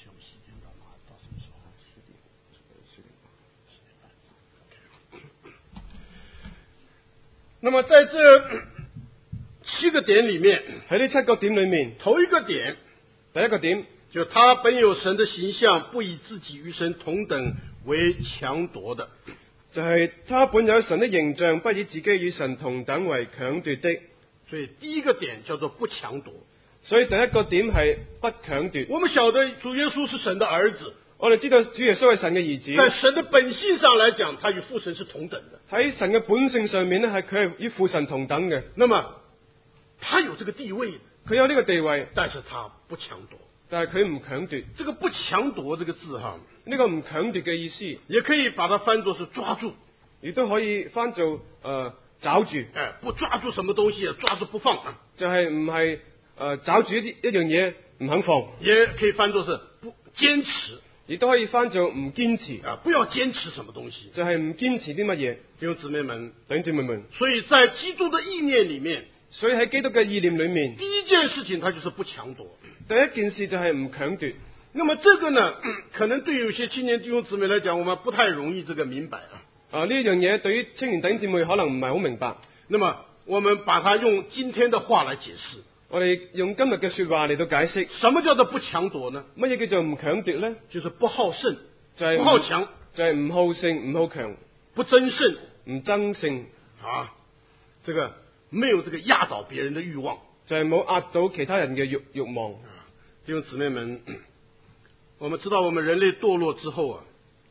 那麼在這7個點裏面， 喺呢7個點裏面， 頭一個點。 第一個點就他本有神的形象，不以自己與神同等為強奪的， 就係他本有神的形象，不以自己與神同等為強奪的。 所以第一個點叫做不強奪。 所以第一個點係不強奪。 我們曉得主耶穌是神的兒子， 我哋知道主耶穌係神嘅兒子。 在神的本性上來講，他與父神是同等的。 喺神嘅本性上面呢，係佢係與父神同等嘅。 那麼他有這個地位。 佢有呢個地位， 但是他不強奪， 但係佢唔強奪。 這個不強奪這個字哈， 呢個唔強奪嘅意思， 也可以把它翻作是抓住， 亦都可以翻做找住， 不抓住什麼東西，抓住不放啊， 就係唔係找住一樣嘢唔肯放， 也可以翻作是不堅持， 亦都可以翻做唔堅持啊，不要堅持什麼東西， 就係唔堅持啲乜嘢。 弟兄姊妹們， 弟兄姊妹們， 所以在基督的意念裡面， 所以喺基督嘅意念裏面， 第一件事情它就是不搶奪， 第一件事就係唔搶奪。 那麼這個呢，可能對有些青年弟兄姊妹來講，我們不太容易這個明白啊。 呢樣嘢對於青年弟兄姊妹可能唔係好明白。 那麼我們把它用今天的話來解釋。 我哋用今日嘅說話嚟到解釋， 什麼叫做不搶奪呢？ 乜嘢叫做唔搶奪呢？ 就是不好勝， 就係不好搶， 就係唔好勝、唔好強， 不爭勝， 唔爭勝啊，這個沒有這個壓倒別人的慾望， 就係冇壓倒其他人嘅慾望。 弟兄姊妹們，我們知道我們人類墮落之後啊，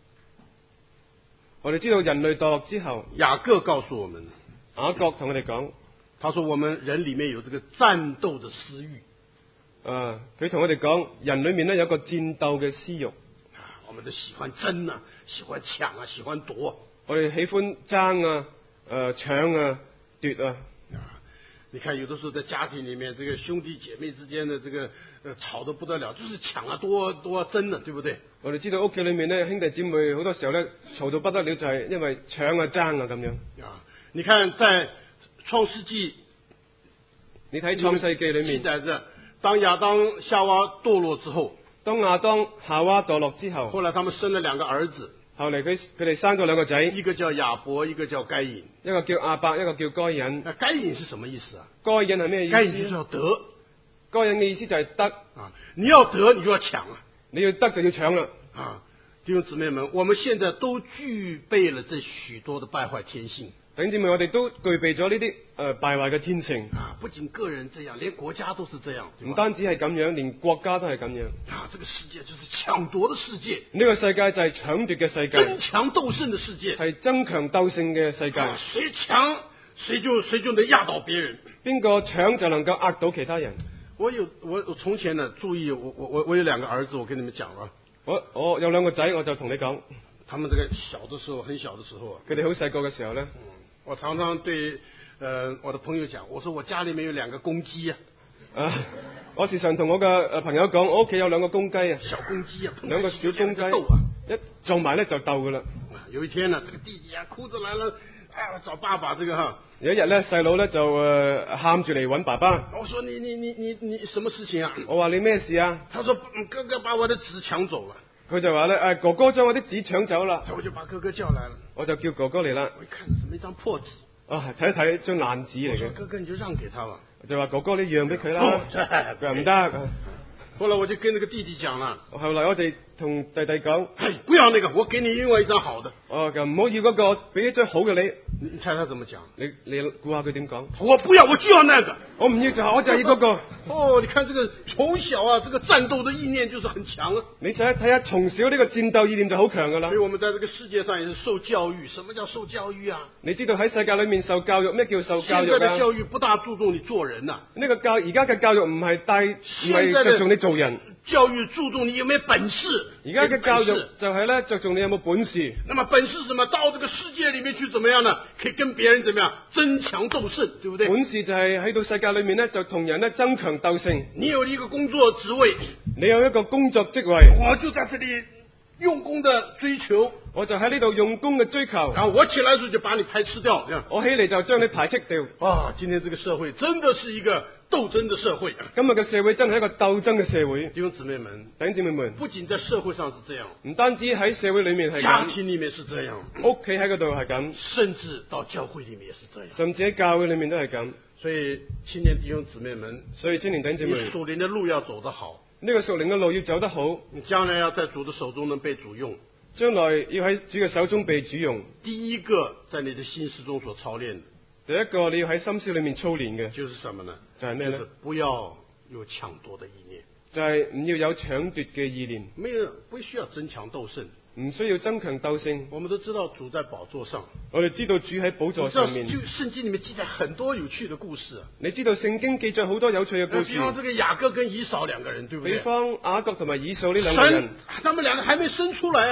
我哋知道人類墮落之後， 雅各告訴我們， 雅各同我哋講， 他說我們人裡面有這個戰鬥的私慾。 佢同我哋講，人裡面咧有個戰鬥嘅私慾。 我們都喜歡爭啊，喜歡搶啊，喜歡奪。 我哋喜歡爭啊，搶啊，奪啊。 你看有的時候在家庭裡面，這個兄弟姐妹之間的這個吵得不得了，就是搶啊奪啊爭啊，對不對？ 我哋知道屋企裡面咧兄弟姊妹好多時候咧嘈到不得了，就係因為搶啊爭啊咁樣。 你看在創世紀， 你睇創世紀裡面記載着，當亞當夏娃墮落之後， 當亞當夏娃墮落之後， 後來他們生了兩個兒子， 後嚟佢哋生咗兩個仔， 一個叫亞伯，一個叫該隱， 一個叫亞伯，一個叫該隱。 那該隱是什麼意思啊？ 該隱係咩意思？ 該隱就是要得， 該隱嘅意思就係得啊！你要得，你就要搶啊！ 你要得就要搶啦！ 啊，弟兄姊妹們，我們現在都具備了這許多的敗壞天性。 弟兄姊妹，我哋都具備咗呢啲敗壞嘅天性啊！不僅個人這樣，連國家都是這樣。 唔單止係咁樣，連國家都係咁樣。 啊！這個世界就是搶奪的世界。 呢個世界就係搶奪嘅世界。 爭強鬥勝的世界。 係爭強鬥勝嘅世界。 誰搶誰就能壓倒別人。 邊個搶就能夠壓倒其他人。 我從前呢注意，我有兩個兒子，我跟你們講啊。 我有兩個仔，我就同你講。 他們這個小的時候，很小的時候啊。 佢哋好細個嘅時候呢。 我常常對我的朋友講，我說我家裏面有兩個公雞啊。 我時常同我嘅朋友講，我屋企有兩個公雞啊。 小公雞啊， 兩個小公雞鬥啊， 一撞埋咧就鬥噶啦。 有一天呢，這個弟弟啊哭着來了，找爸爸，這個哈。 有一日咧，細佬咧就喊住嚟揾爸爸。 我說你什麼事情啊？ 我話你咩事啊？ 他說哥哥把我的紙搶走了。 佢就話咧，哥哥將我啲紙搶走啦。 我就把哥哥叫來了。我就叫哥哥嚟啦。 我一看是一張破紙。 睇一睇張爛紙嚟嘅。 哥哥你就讓給他吧。 就話哥哥你讓俾佢啦。佢話唔得。 後來我就跟那個弟弟講啦。 後來我哋同弟弟講， 不要那個，我給你另外一張好的。 就唔好要嗰個，俾一張好嘅你。 你猜他怎麼講？ 你估下佢點講？ 我不要，我就要那個。 我唔要就我就要嗰個。 你看這個從小啊，這個戰鬥的意念就是很強啊。 你睇下從小呢個戰鬥意念就好強噶啦。 所以我們在這個世界上也是受教育。什麼叫受教育啊？ 你知道喺世界裏面受教育，咩叫受教育啊？ 現在的教育不大注重你做人啊。 呢個而家嘅教育唔係着重你做人。 教育注重你有沒有本事。 而家嘅教育就係咧着重你有冇本事。 那麼本事什麼？到這個世界裏面去怎麼樣呢？可以跟別人怎麼樣爭強鬥勝，對不對？ 本事就係喺到世界裏面咧，就同人咧爭強鬥勝。 你有一個工作職位， 你有一個工作職位， 我就在這裏用功的追求， 我就喺呢度用功嘅追求。 然後我起來的時候就把你排斥掉，這樣我起嚟就將你排斥掉。 今天這個社會真的是一個鬥爭的社會。 今日嘅社會真係一個鬥爭嘅社會。 弟兄姊妹們， 弟兄姊妹們， 不僅在社會上是這樣， 唔單止喺社會裏面係咁， 家庭裏面是這樣， 屋企喺嗰度係咁， 甚至到教會裏面也是這樣， 甚至喺教會裏面都係咁。 所以青年弟兄姊妹們， 青年弟兄姊妹， 你屬靈的路要走得好， 呢個屬靈嘅路要走得好， 你將來要在主的手中能被主用， 將來要喺主嘅手中被主用。 第一個在你的心思中所操練的， 第一個你要喺心思裏面操練嘅， 就是什麼呢？ 就係咩呢？ 就是不要有搶奪的意念， 就係唔要有搶奪嘅意念， 不需要爭強鬥勝， 唔需要爭強鬥勝。 我們都知道主在寶座上， 我哋知道主喺寶座上面。 就聖經裏面記載很多有趣的故事。 你知道聖經記載好多有趣嘅故事。 比方這個雅各跟以掃兩個人，對不對？ 比方雅各同埋以掃呢兩個人， 他們兩個還沒生出來啊。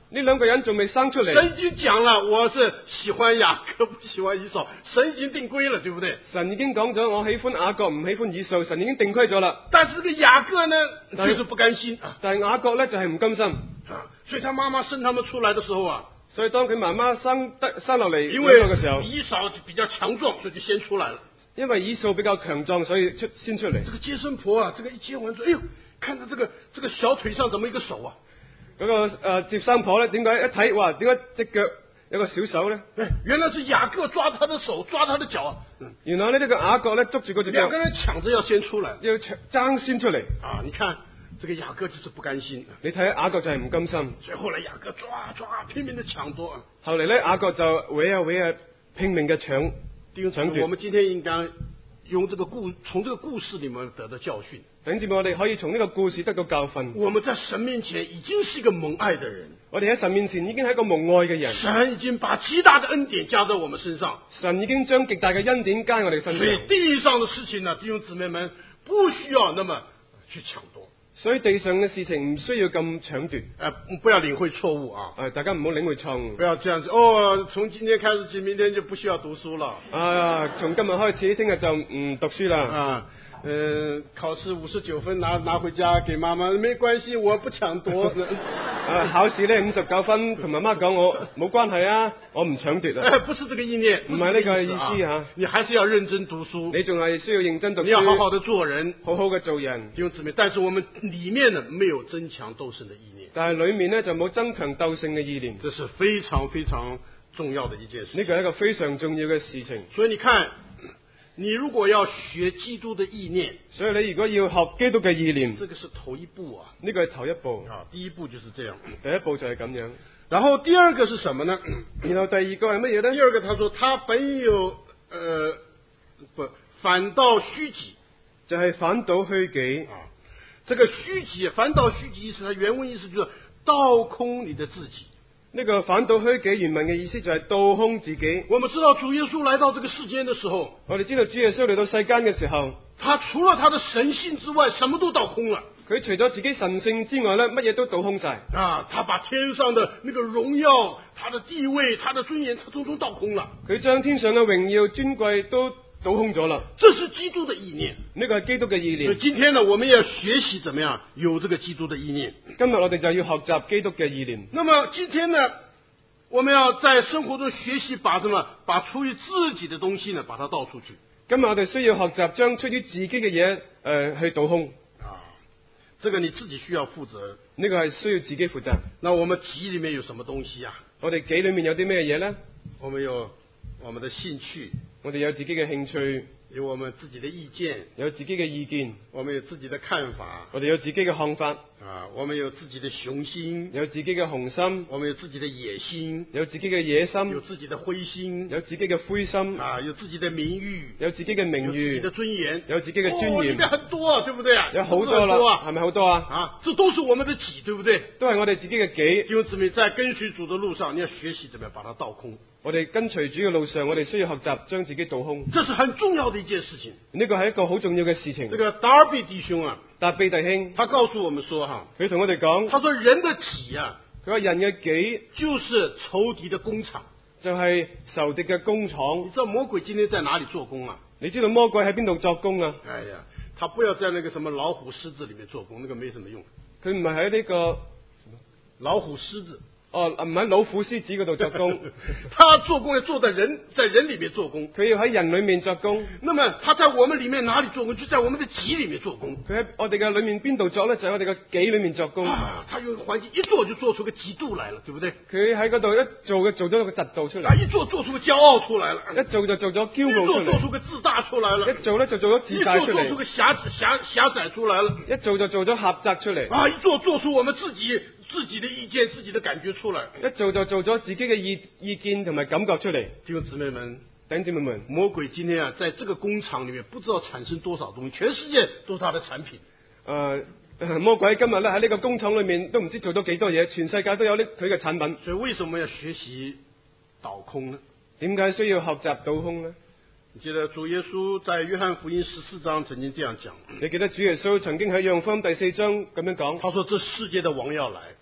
呢兩個人仲未生出嚟。 神已經講了，我是喜歡雅各，不喜歡以掃。神已經定規了，對不對？ 神已經講咗，我喜歡雅各，唔喜歡以掃。神已經定規咗啦。 但是這個雅各呢，就是不甘心。 但係雅各呢，就係唔甘心。 所以他媽媽生他們出來的時候啊， 所以當佢媽媽生落嚟因為嘅時候， 以掃比較強壯，所以就先出來了。 因為以掃比較強壯，所以先出嚟。 這個接生婆啊，這個一接完之後，哎呦，看到這個小腿上怎麼一個手啊？ 嗰個接生婆咧，點解一睇，哇，點解隻腳有個小手咧？ 原來是雅各抓他的手，抓他的腳啊！ 原來呢個雅各咧捉住嗰隻腳， 兩個人搶着要先出來， 要爭先出嚟。 啊！你看這個雅各就是不甘心， 你睇下雅各就係唔甘心。 所以後來雅各抓拼命的搶奪。 後嚟咧雅各就搲啊拼命嘅搶奪。 我們今天應該用從這個故事裏面得到教訓。 等住我哋可以從呢個故事得到教訓。 我們在神面前已經是一個蒙愛的人。 我哋喺神面前已經係一個蒙愛嘅人。 神已經把極大的恩典加在我們身上。 神已經將極大嘅恩典加喺我哋身上。 所以地上的事情呢，弟兄姊妹們不需要那麼去搶奪。 所以地上嘅事情唔需要咁搶奪。 不要領會錯誤啊！ 大家唔好領會錯誤。 不要這樣子哦，從今天開始起，明天就不需要讀書了。 從今日開始，聽日就唔讀書啦。 考試59分拿回家給媽媽，沒關係，我不搶奪。 考試呢59分，同媽媽講我冇關係啊，我唔搶奪啊。 不是這個意念， 唔係呢個意思吓。 你還是要認真讀書， 你仲係需要認真讀書， 你要好好的做人， 好好嘅做人。 弟兄姊妹，但是我們裏面呢沒有爭強鬥勝的意念， 但係裏面呢就冇爭強鬥勝嘅意念， 這是非常非常重要的一件事。 呢個係一個非常重要嘅事情。 所以你看。你如果要學基督的意念， 所以你如果要學基督嘅意念， 這個是頭一步啊。 呢個係頭一步啊，第一步就是這樣， 第一步就係咁樣。 然後第二個是什麼呢？ 然後第二個係乜嘢呢？ 第二個他說他本有反倒虛己， 就係反倒虛己啊。這個虛己反倒虛己意思，它原文意思就是倒空你的自己。 呢個反倒虛己原文嘅意思就係倒空自己。 我們知道主耶穌來到這個世間的時候， 我哋知道主耶穌嚟到世間嘅時候， 他除了他的神性之外，什麼都倒空了。 佢除咗自己神性之外咧，乜嘢都倒空晒。 啊，他把天上的那個榮耀、他的地位、他的尊嚴，他統統倒空了。 佢將天上嘅榮耀、尊貴都倒空咗啦。 這是基督的意念， 呢個係基督嘅意念。 今天呢，我們要學習怎麼樣有這個基督的意念。 今日我哋就要學習基督嘅意念。 那麼今天呢，我們要在生活中學習把出於自己的東西呢，把它倒出去。 今日我哋需要學習將出於自己嘅嘢去倒空。 啊，這個你自己需要負責。 呢個係需要自己負責。 那我們己裏面有什麼東西啊？ 我哋己裏面有啲咩嘢呢？ 我們有我們的興趣， 我哋有自己嘅興趣， 有我們自己的意見， 有自己嘅意見， 我們有自己的看法， 我哋有自己嘅看法。 啊，我們有自己的雄心， 有自己嘅雄心， 我們有自己的野心， 有自己嘅野心， 有自己的灰心， 有自己嘅灰心， 啊，有自己的名譽， 有自己嘅名譽， 有自己的尊嚴， 有自己嘅尊嚴， 裡面很多啊，對不對啊？ 有好多啦，係咪好多啊？ 啊，這都是我們的己，對不對？ 都係我哋自己嘅己。 弟兄姊妹，在跟隨主的路上，你要學習怎麼樣把它倒空。 我哋跟隨主嘅路上，我哋需要學習將自己倒空。 這是很重要的一件事情。 呢個係一個好重要嘅事情。 這個達爾比弟兄啊， 達比弟兄， 他告訴我們說哈， 佢同我哋講， 他說人的己啊， 佢話人嘅己就是仇敵的工廠， 就係仇敵嘅工廠。 你知道魔鬼今天在哪裡做工啊？ 你知道魔鬼喺邊度作工啊？ 哎呀，他不要在那個什麼老虎獅子裡面做工，那個沒什麼用。 佢唔係喺呢個老虎獅子。 唔喺老虎獅子嗰度作工， 他做工要做在人裏面做工， 佢要喺人裏面作工。 那麼他在我們裏面哪裡做工？就在我們的己裏面做工。 佢喺我哋嘅裏面邊度作呢？就喺我哋嘅己裏面作工。 他用環境一做就做出個嫉妒來了，對不對？ 佢喺嗰度一做咗個嫉妒出嚟。 一做出個驕傲出來了。 一做就做咗驕傲出嚟。 做出個自大出來了。 一做咧就做咗自大出嚟。 做出個狹窄出來了。 一做就做咗狹窄出嚟。 一做出我們自己的意見、自己的感覺出來。 一做就做咗自己嘅意見同埋感覺出嚟。 弟兄姊妹們， 弟兄姊妹們， 魔鬼今天啊，在這個工廠裏面，不知道產生多少東西，全世界都是他的產品。 魔鬼今日咧喺呢個工廠裏面都唔知做咗幾多嘢，全世界都有佢嘅產品。 所以為什麼要學習倒空呢？ 點解需要學習倒空呢？ 你記得主耶穌在約翰福音14章曾經這樣講。 你記得主耶穌曾經喺約翰福音第4章咁樣講， 他說：這世界的王要來。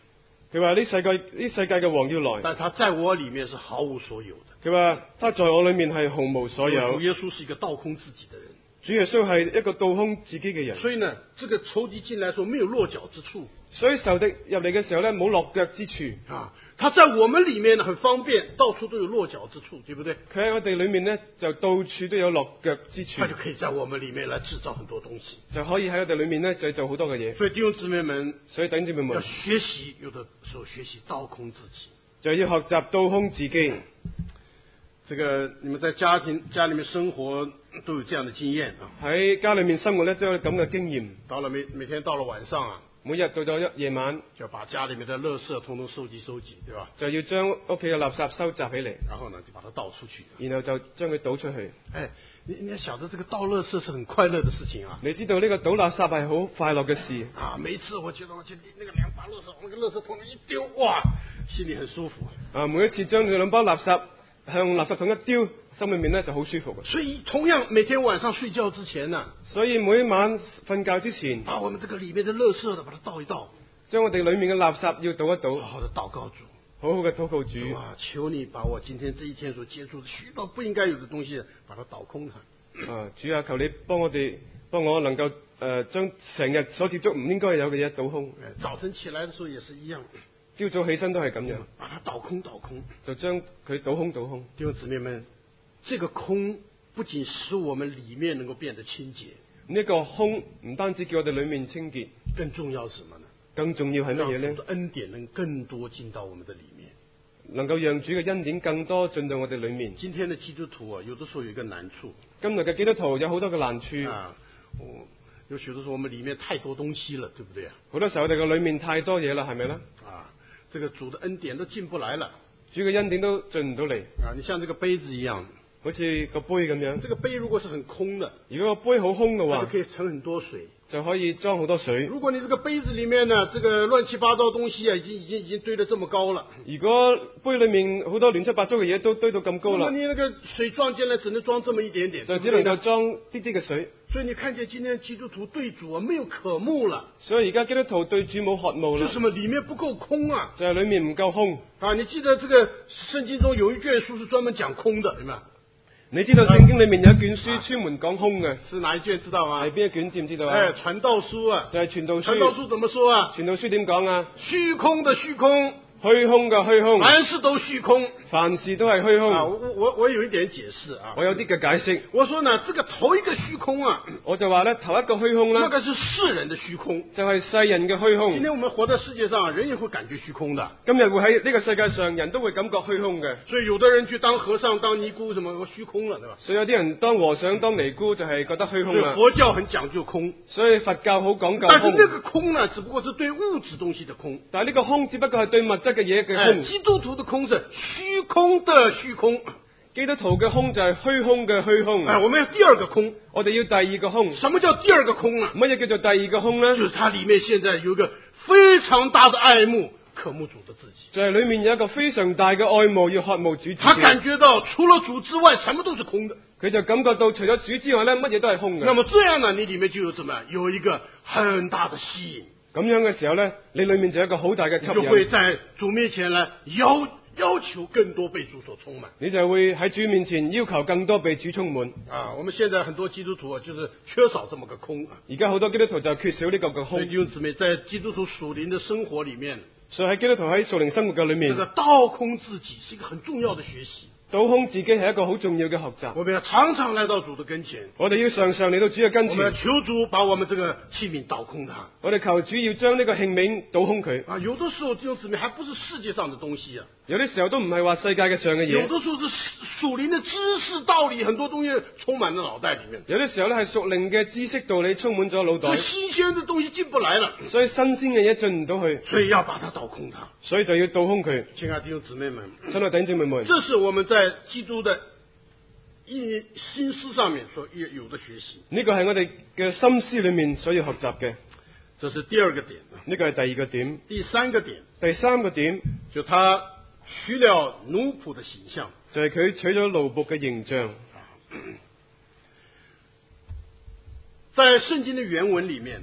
佢話呢世界嘅王要來， 但他在我里面是毫無所有的。 佢話他在我裏面係毫無所有。 主耶穌是一個倒空自己的人。 主耶穌係一個倒空自己嘅人。 所以呢，這個仇敵進來說沒有落腳之處。 所以仇敵入嚟嘅時候呢，冇落腳之處。 啊，他在我們裏面呢很方便，到處都有落腳之處，對不對？ 佢喺我哋裏面呢，就到處都有落腳之處。 他就可以在我們裏面來製造很多東西， 就可以喺我哋裏面呢，製造好多嘅嘢。 所以弟兄姊妹們， 所以弟兄姊妹們要學習，有的時候學習倒空自己， 就要學習倒空自己。 這個你們在家裏面生活都有這樣的經驗啊。 喺家裏面生活呢，都有咁嘅經驗。 到了每天到了晚上啊， 每日到咗夜晚， 就要把家裏面的垃圾統統收集，對吧？ 就要將屋企嘅垃圾收集起嚟， 然後呢就把它倒出去， 然後就將佢倒出去。 哎，你要曉得這個倒垃圾是很快樂的事情啊。 你知道呢個倒垃圾係好快樂嘅事啊！每一次我覺得我去那個兩把垃圾往那個垃圾桶一丟，哇，心裏很舒服。 啊！每一次將這兩包垃圾向垃圾桶一丟，心裏面呢就好舒服嘅。 所以同樣每天晚上睡覺之前呢， 所以每一晚瞓覺之前， 把我們這個裏面的垃圾呢，把它倒一倒， 將我哋裏面嘅垃圾要倒一倒， 好好的禱告主， 好好嘅禱告主。 啊，求你把我今天這一天所接觸的許多不應該有的東西，把它倒空它。 啊，主啊，求你幫我能夠將成日所接觸唔應該有嘅嘢倒空。 早晨起來的時候也是一樣， 朝早起身都係咁樣， 把它倒空， 就將佢倒空。 弟兄姊妹們，這個空不僅使我們裏面能夠變得清潔， 呢個空唔單止叫我哋裏面清潔， 更重要是什麼呢？ 更重要係乜嘢呢？ 讓主的恩典能更多進到我們的裏面， 能夠讓主嘅恩典更多進到我哋裏面。 今天的基督徒啊，有的時候有一個難處。 今日嘅基督徒有好多嘅難處啊，有許多時候我們裏面太多東西了，對不對啊？ 好多時候我哋嘅裏面太多嘢啦，係咪呢？ 啊，這個主的恩典都進不來了， 主嘅恩典都進唔到嚟。 啊，你像這個杯子一樣， 好似個杯咁樣。 這個杯如果是很空的， 如果個杯好空嘅話， 它就可以盛很多水， 就可以裝好多水。 如果你這個杯子裏面呢，這個亂七八糟東西啊，已經堆得這麼高了。 如果杯裏面好多亂七八糟嘅嘢都堆到咁高啦， 那你那個水裝進來只能裝這麼一點點， 就只能夠裝啲啲嘅水。 所以你看見今天基督徒對主啊沒有渴慕了， 所以而家基督徒對主冇渴慕啦。 就什麼裏面不夠空啊？ 就係裏面唔夠空啊！你記得這個聖經中有一卷書是專門講空的，有沒有？ 你知道聖經裏面有一卷書專門講空嘅， 是哪一卷知道嗎？ 係邊一卷知唔知道啊？ 哎，傳道書啊， 就係傳道書。 傳道書怎麼說啊？ 傳道書點講啊？ 虛空的虛空， 虛空嘅虛空， 凡事都虛空， 凡事都係虛空。 啊，我有一點解釋啊， 我有啲嘅解釋。 我說呢，這個頭一個虛空啊， 我就話咧，頭一個虛空啦， 那個是世人的虛空， 就係世人嘅虛空。 今天我們活在世界上，人也會感覺虛空的。 今日會喺呢個世界上，人都會感覺虛空嘅。 所以有的人去當和尚、當尼姑，什麼虛空了，對吧？ 所以有啲人當和尚、當尼姑就係覺得虛空啦。 佛教很講究空， 所以佛教好講究空。 但是呢個空呢，只不過是對物質東西的空。 但係呢個空只不過係對物質嘅嘢嘅空。 基督徒的空是虛空的虛空。 基督徒嘅空就係虛空嘅虛空。 我們要第二個空。 我哋要第二個空。 什麼叫第二個空啊？ 乜嘢叫做第二個空呢？ 就是它裏面現在有一個非常大的愛慕，渴慕主的自己。 就係裏面有一個非常大嘅愛慕，要渴慕主自己。 他感覺到除了主之外，什麼都是空的。 佢就感覺到除咗主之外呢，乜嘢都係空嘅。 那麼這樣呢，你裏面就有怎麼樣？有一個很大的吸引。 咁樣嘅時候呢，你裏面就有一個好大嘅吸引。 就會在主面前呢要求更多被主所充滿， 你就會喺主面前要求更多被主充滿。 啊，我們現在很多基督徒啊，就是缺少這麼個空。 而家好多基督徒就缺少呢個空。 所以弟兄姊妹，在基督徒屬靈的生活裏面， 所以喺基督徒喺屬靈生活嘅裏面， 這個倒空自己是一個很重要的學習。 倒空自己係一個好重要嘅學習。 我們要常常來到主的跟前， 我哋要常常嚟到主嘅跟前。 我們要求主把我們這個器皿倒空它。 我哋求主要將呢個器皿倒空佢。 啊，有的時候弟兄姊妹還不是世界上的東西啊， 有啲時候都唔係話世界嘅上嘅嘢。 有的時候是屬靈的知識道理，很多東西充滿了腦袋裏面。 有啲時候咧係屬靈嘅知識道理充滿咗腦袋。 新鮮的東西進不來了， 所以新鮮嘅嘢進唔到去， 所以要把它倒空它。 所以就要倒空佢。 親愛的弟兄姊妹們， 親愛弟兄姊妹們， 這是我們在基督的心思上面所有的學習。 呢個係我哋嘅心思裏面所要學習嘅。 這是第二個點。 呢個係第二個點。 第三個點。 第三個點就他取了奴僕的形象， 就係佢取咗奴僕嘅形象。 在聖經的原文裏面，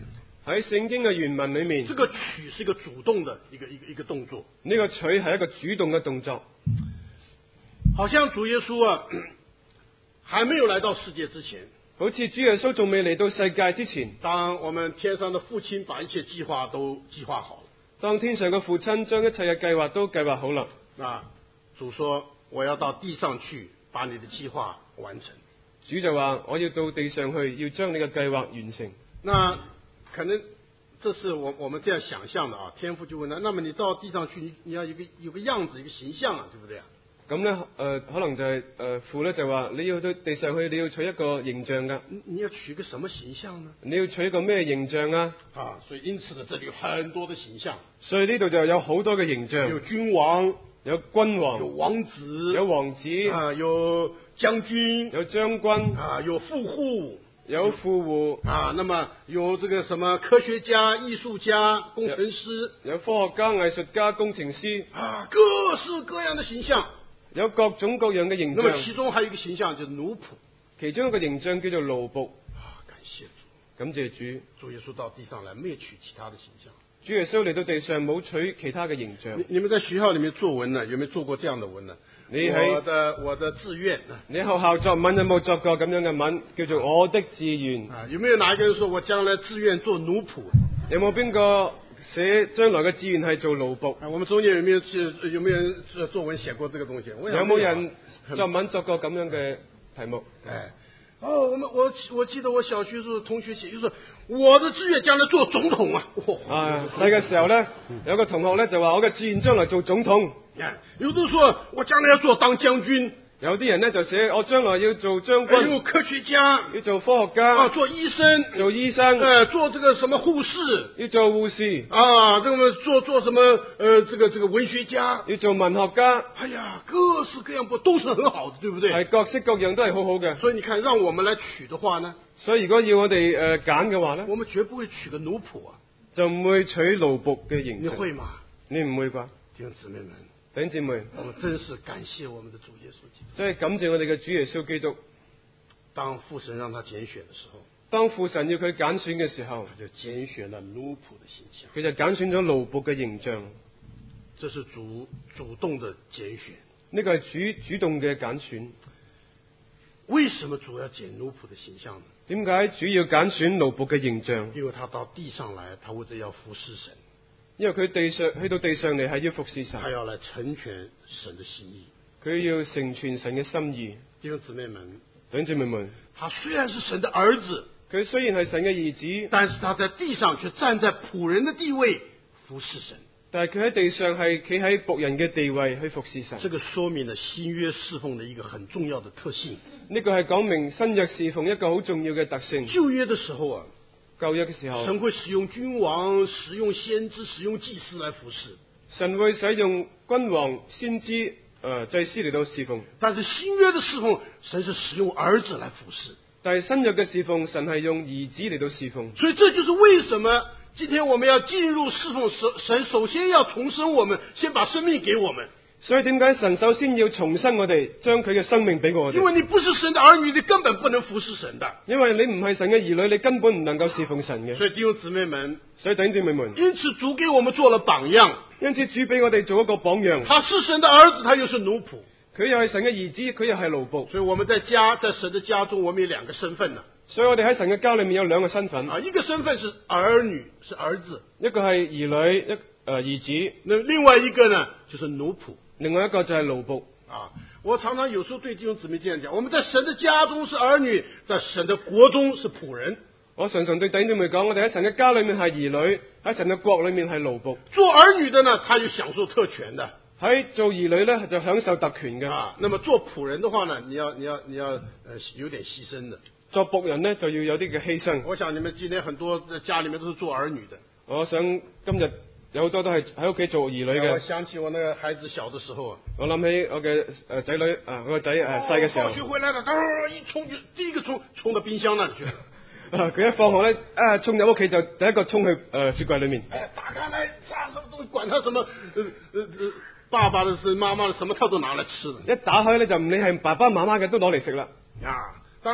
喺聖經嘅原文裏面， 这个取是一个主动的一个动作， 呢個取係一個主動嘅動作， 好像主耶穌啊，还没有来到世界之前， 好似主耶穌仲未嚟到世界之前， 当我们天上的父亲把一切计划都计划好了， 當天上嘅父親將一切嘅計劃都計劃好啦， 主說我要到地上去，把你的計劃完成。 主就話我要到地上去，要將你嘅計劃完成。 那可能這是我們這樣想象的啊。天父就問他，那麼你到地上去，你要有個樣子，一個形象啊，對不對啊？ 咁咧，可能就係父咧就話你要到地上去，你要取一個形象噶。 你要取個什麼形象呢？ 你要取一個咩形象啊？ 所以因此呢，這裏有很多的形象。 所以呢度就有好多嘅形象。 有君王， 有君王， 有王子， 有王子， 有將軍， 有將軍， 有富戶， 有富戶， 那麼有這個什麼科學家、藝術家、工程師， 有科學家、藝術家、工程師， 各式各樣的形象。 有各種各樣嘅形象。 那麼其中還有一個形象就是奴僕， 其中一個形象叫做奴僕。 感謝主， 感謝主。 主耶穌到地上來，沒有取其他的形象。 主耶穌嚟到地上冇取其他嘅形象。 你們在學校裏面作文呢，有沒有做過這樣的文呢？我的志願。 你學校作文有冇作過咁樣嘅文，叫做我的志願？ 有沒有哪一個人說我將來志願做奴僕？ 有冇邊個寫將來嘅志願係做奴僕？ 我們中間有沒有人作文寫過這個東西？ 有冇人作文作過咁樣嘅題目？ 我記得我小學時候同學寫，就是我的志願將來做總統啊！ 細嘅時候咧，有個同學咧就話我嘅志願將來做總統。 有的說我將來要當將軍。 有啲人咧就寫我將來要做將軍， 有科學家， 要做科學家， 做醫生，做這個什麼護士， 要做護士， 這個做什麼這個文學家， 要做文學家。 哎呀，各式各樣都是很好的，對不對？ 係各式各樣都係好好嘅。 所以你看，讓我們來取的話呢？ 所以如果要我哋揀嘅話咧， 我們絕不會取個奴僕啊， 就唔會取奴僕嘅形象。 你會嗎？ 你唔會啩？ 弟兄姊妹們。 弟兄姊妹， 我們真是感謝我們的主耶穌基督。 真係感謝我哋嘅主耶穌基督。 當父神讓他揀選的時候， 當父神要佢揀選嘅時候， 他就揀選了奴僕的形象。 佢就揀選咗奴僕嘅形象。 這是主動的揀選。 呢個係主動嘅揀選。 為什麼主要揀奴僕的形象呢？ 點解主要揀選奴僕嘅形象？ 因為他到地上來，他為咗要服侍神。 因為佢去到地上嚟係要服侍神， 他要來成全神的心意， 佢要成全神嘅心意。 弟兄姊妹們， 弟兄姊妹們， 他雖然是神的兒子， 佢雖然係神嘅兒子， 但是他在地上卻站在僕人的地位服侍神。 但係佢喺地上係企喺僕人嘅地位去服侍神。 這個說明了新約侍奉的一個很重要的特性。 呢個係講明新約侍奉一個好重要嘅特性。 舊約的時候啊， 舊約嘅時候， 神會使用君王、使用先知、使用祭司來服侍。 神會使用君王、先知、祭司嚟到侍奉。 但是新約的侍奉，神是使用兒子來服侍。 但係新約嘅侍奉，神係用兒子嚟到侍奉。 所以這就是為什麼今天我們要進入侍奉神，首先要重生我們，先把生命給我們。 所以點解神首先要重生我哋，將佢嘅生命俾我哋？ 因為你不是神的兒女，你根本不能服侍神的。 因為你唔係神嘅兒女，你根本唔能夠侍奉神嘅。 所以弟兄姊妹們， 因此主給我們做了榜樣， 因此主俾我哋做一個榜樣。 他是神的兒子，他又是奴僕， 佢又係神嘅兒子，佢又係奴僕。 所以我們在神的家中，我們有兩個身份呢。 所以我哋喺神嘅家裏面有兩個身份。 一個身份是兒女，是兒子； 一個係兒女，兒子。 那另外一個呢，就是奴僕。 另外一個就係奴僕。 我常常有時候對弟兄姊妹這樣講：我們在神的家中是兒女，在神的國中是僕人。 我常常對弟兄姊妹講，我哋喺神嘅家裏面係兒女，喺神嘅國裏面係奴僕。 做兒女的呢，他就享受特權的； 喺做兒女呢，就享受特權嘅。 那麼做僕人的話呢，你要有點犧牲的。 做僕人呢，就要有啲嘅犧牲。 我想你們今天很多家裏面都是做兒女的。 我想今日有好多都係喺屋企做兒女嘅。 我想起我那個孩子小的時候啊， 我諗起我嘅仔女我個仔細嘅時候， 放學回來了，一衝就第一個衝到冰箱那裡去了。 佢一放學咧，衝入屋企就第一個衝去雪櫃裏面。 打開來，啥什麼東西，管他什麼爸爸的事，媽媽的什麼，他都拿來吃了。 一打開咧就唔理係爸爸媽媽嘅都攞嚟食啦。 當然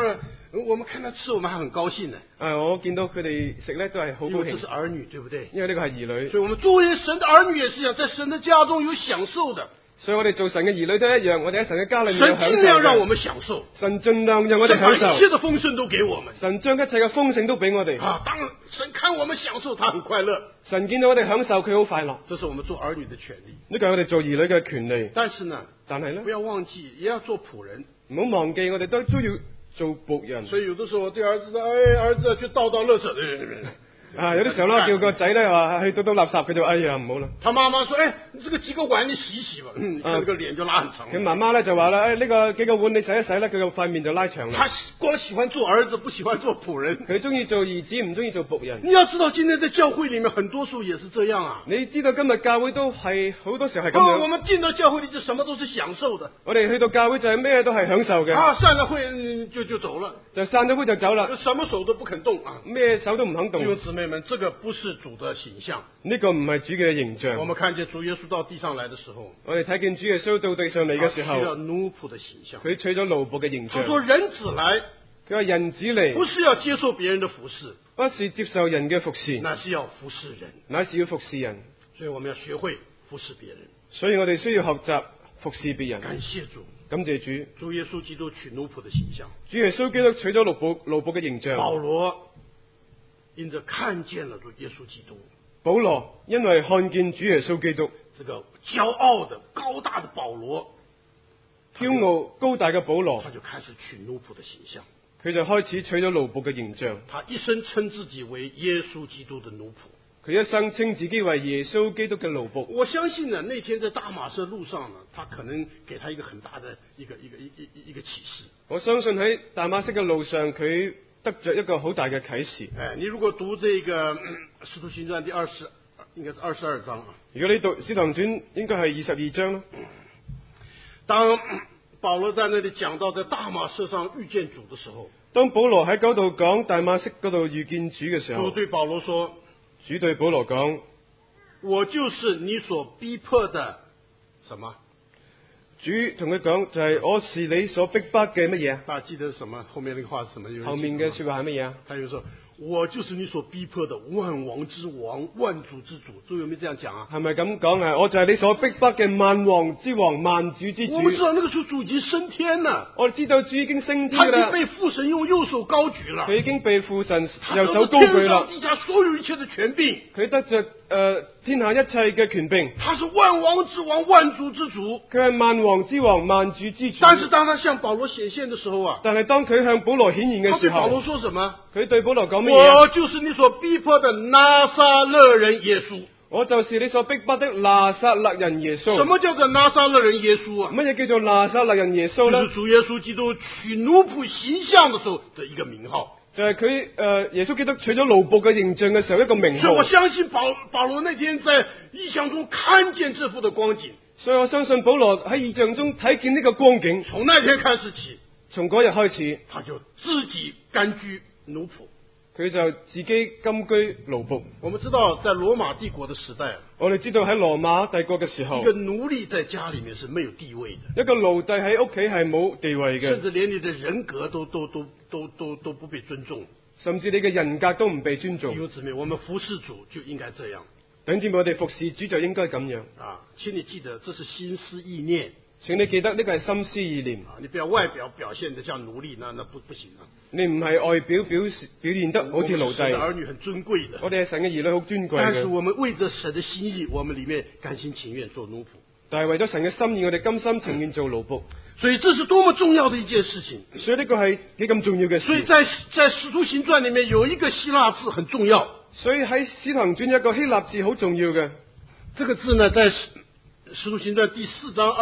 我们看他吃，我们还很高興呢。 我見到佢哋食咧都係好高興， 因為這是兒女，對不對？ 因為呢個係兒女， 所以我們作為神的兒女也是一樣，在神的家中有享受的。 所以我哋做神嘅兒女都一樣，我哋喺神嘅家裏面有神享受盡量讓我嘅。 們享受， 神盡量讓我哋神把享受， 一切的豐盛都給我們。 神將一切嘅豐盛都俾我哋。 當神看我們享受，他很快樂。 神見到我哋享受，佢好快樂。 這是我們做兒女的權利。 呢個係我哋做兒女嘅權利。 但是呢， 但係咧不，要忘記，也要做僕人。 唔好忘記我哋都要做僕人。 所以有的時候我對兒子說：“哎，兒子去倒垃圾。” 有啲時候咧，叫個仔咧話去倒垃圾，佢就哎呀唔好啦。 他媽媽說：“哎，這個幾個碗你洗一洗吧。”你看這個臉就拉很長。 佢媽媽咧就話啦：呢個幾個碗你洗一洗咧，佢個塊面就拉長啦。 他光喜歡做兒子，不喜歡做僕人。 佢中意做兒子，唔中意做僕人。 你要知道，今天在教會裏面，很多時候也是這樣啊。 你知道今日教會都係好多時候係咁樣。 我們進到教會裏就什麼都是享受的。 我哋去到教會就係咩都係享受嘅。 散了會就走了， 就散咗會就走啦， 什麼手都不肯動啊， 咩手都唔肯動。 弟兄姊妹們，這個不是主的形象。 呢個唔係主嘅形象。 我們看見主耶穌到地上來的時候， 我哋睇見主耶穌到地上嚟嘅時候， 他取了奴僕的形象。 佢取咗奴僕嘅形象。 他說人子來， 佢話人子嚟， 不是要接受別人的服侍， 不是接受人嘅服侍， 那是要服侍人， 乃是要服侍人。 所以我們要學會服侍別人。 所以我哋需要學習服侍別人。 感謝主， 感謝主。 主耶穌基督取奴僕的形象， 主耶穌基督取咗奴僕嘅形象。 保羅因着看見了主耶穌基督， 保羅因為看見主耶穌基督， 這個驕傲的高大的保羅， 驕傲高大嘅保羅， 他就開始取奴僕的形象。 佢就開始取咗奴僕嘅形象。 他一生稱自己為耶穌基督的奴僕。 佢一生稱自己為耶穌基督嘅奴僕。 我相信呢，那天在大馬色路上呢，他可能給他一個很大的一個啟示。我相信喺大馬色嘅路上，佢得着一個好大嘅啟示。你如果讀這個《使徒行傳》應該是22章啊。如果你讀《使徒行傳》，應該係22章啦。當保羅在那裡講到在大馬色上遇見主的時候，當保羅喺嗰度講大馬色嗰度遇見主嘅時候，主對保羅說。主對保羅講：我就是你所逼迫的什麼？主同佢講就係我是你所逼迫嘅乜嘢？大家記得什麼？後面那個話是什麼？後面嘅說話係乜嘢啊？他就說：我就是你所逼迫的萬王之王、萬主之主。主有沒有這樣講啊？係咪咁講啊？我就係你所逼迫嘅萬王之王、萬主之主。我們知道那個時候主已經升天了。我哋知道主已經升天啦。他已經被父神用右手高舉了。佢已經被父神右手高舉啦。他得着天上地下所有一切的權柄。佢得着天下一切嘅權柄。他是萬王之王、萬主之主。佢係萬王之王、萬主之主。但是當他向保羅顯現的時候啊，但係當佢向保羅顯現嘅時候，他對保羅說什麼？佢對保羅講咩嘢？我就是你所逼迫的拿撒勒人耶穌。我就是你所逼迫的拿撒勒人耶穌。什麼叫做拿撒勒人耶穌啊？乜嘢叫做拿撒勒人耶穌呢？就是主耶穌基督取奴僕形象的時候的一個名號。就係佢耶穌基督取咗奴僕嘅形象嘅時候一個名號。所以我相信保羅那天在異象中看見這幅的光景。所以我相信保羅喺異象中睇見呢個光景。從那天開始起，從嗰日開始，他就自己甘居奴僕。佢就自己甘居奴僕。我們知道在羅馬帝國的時代，我哋知道喺羅馬帝國嘅時候，一個奴隸在家裏面是沒有地位的。一個奴隸喺屋企係冇地位嘅，甚至連你的人格都不被尊重，甚至你嘅人格都唔被尊重。弟兄姊妹，我們服侍主就應該這樣。弟兄姊妹，我哋服侍主就應該咁樣啊！請你記得，這是心思意念。請你記得呢個係心思意念啊！你不要外表現得像奴隸，那不行啊！你唔係外表現得好似奴隸。神的兒女很尊貴的，我哋係神嘅兒女好尊貴嘅。但是我們為着神的心意，我們裏面甘心情願做奴僕。但係為咗神嘅心意，我哋甘心情願做奴僕。所以這是多麼重要的一件事情。所以呢個係幾咁重要嘅事。所以在使徒行傳裏面有一個希臘字很重要。所以喺使徒行傳有一個希臘字好重要嘅。這個字呢，在使徒行傳第4章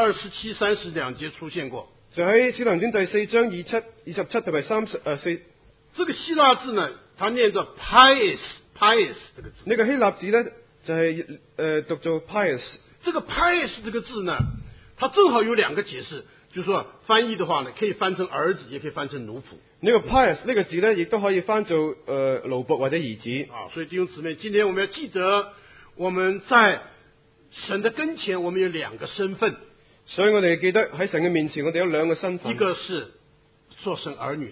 27、32節出現過，就喺使徒行傳第4章27同埋34。這個希臘字呢，它念作 pious 這個字。呢個希臘字呢，就係讀做 pious。這個 pious 這個字呢，它正好有兩個解釋，就是說翻譯的話呢，可以翻成兒子，也可以翻成奴僕。呢個 pious 呢個字呢，亦都可以翻做奴僕或者兒子。啊，所以弟兄姊妹，今天我們要記得我們在神的跟前，我們有兩個身份，所以我哋記得喺神嘅面前，我哋有兩個身份。一個是做神兒女的，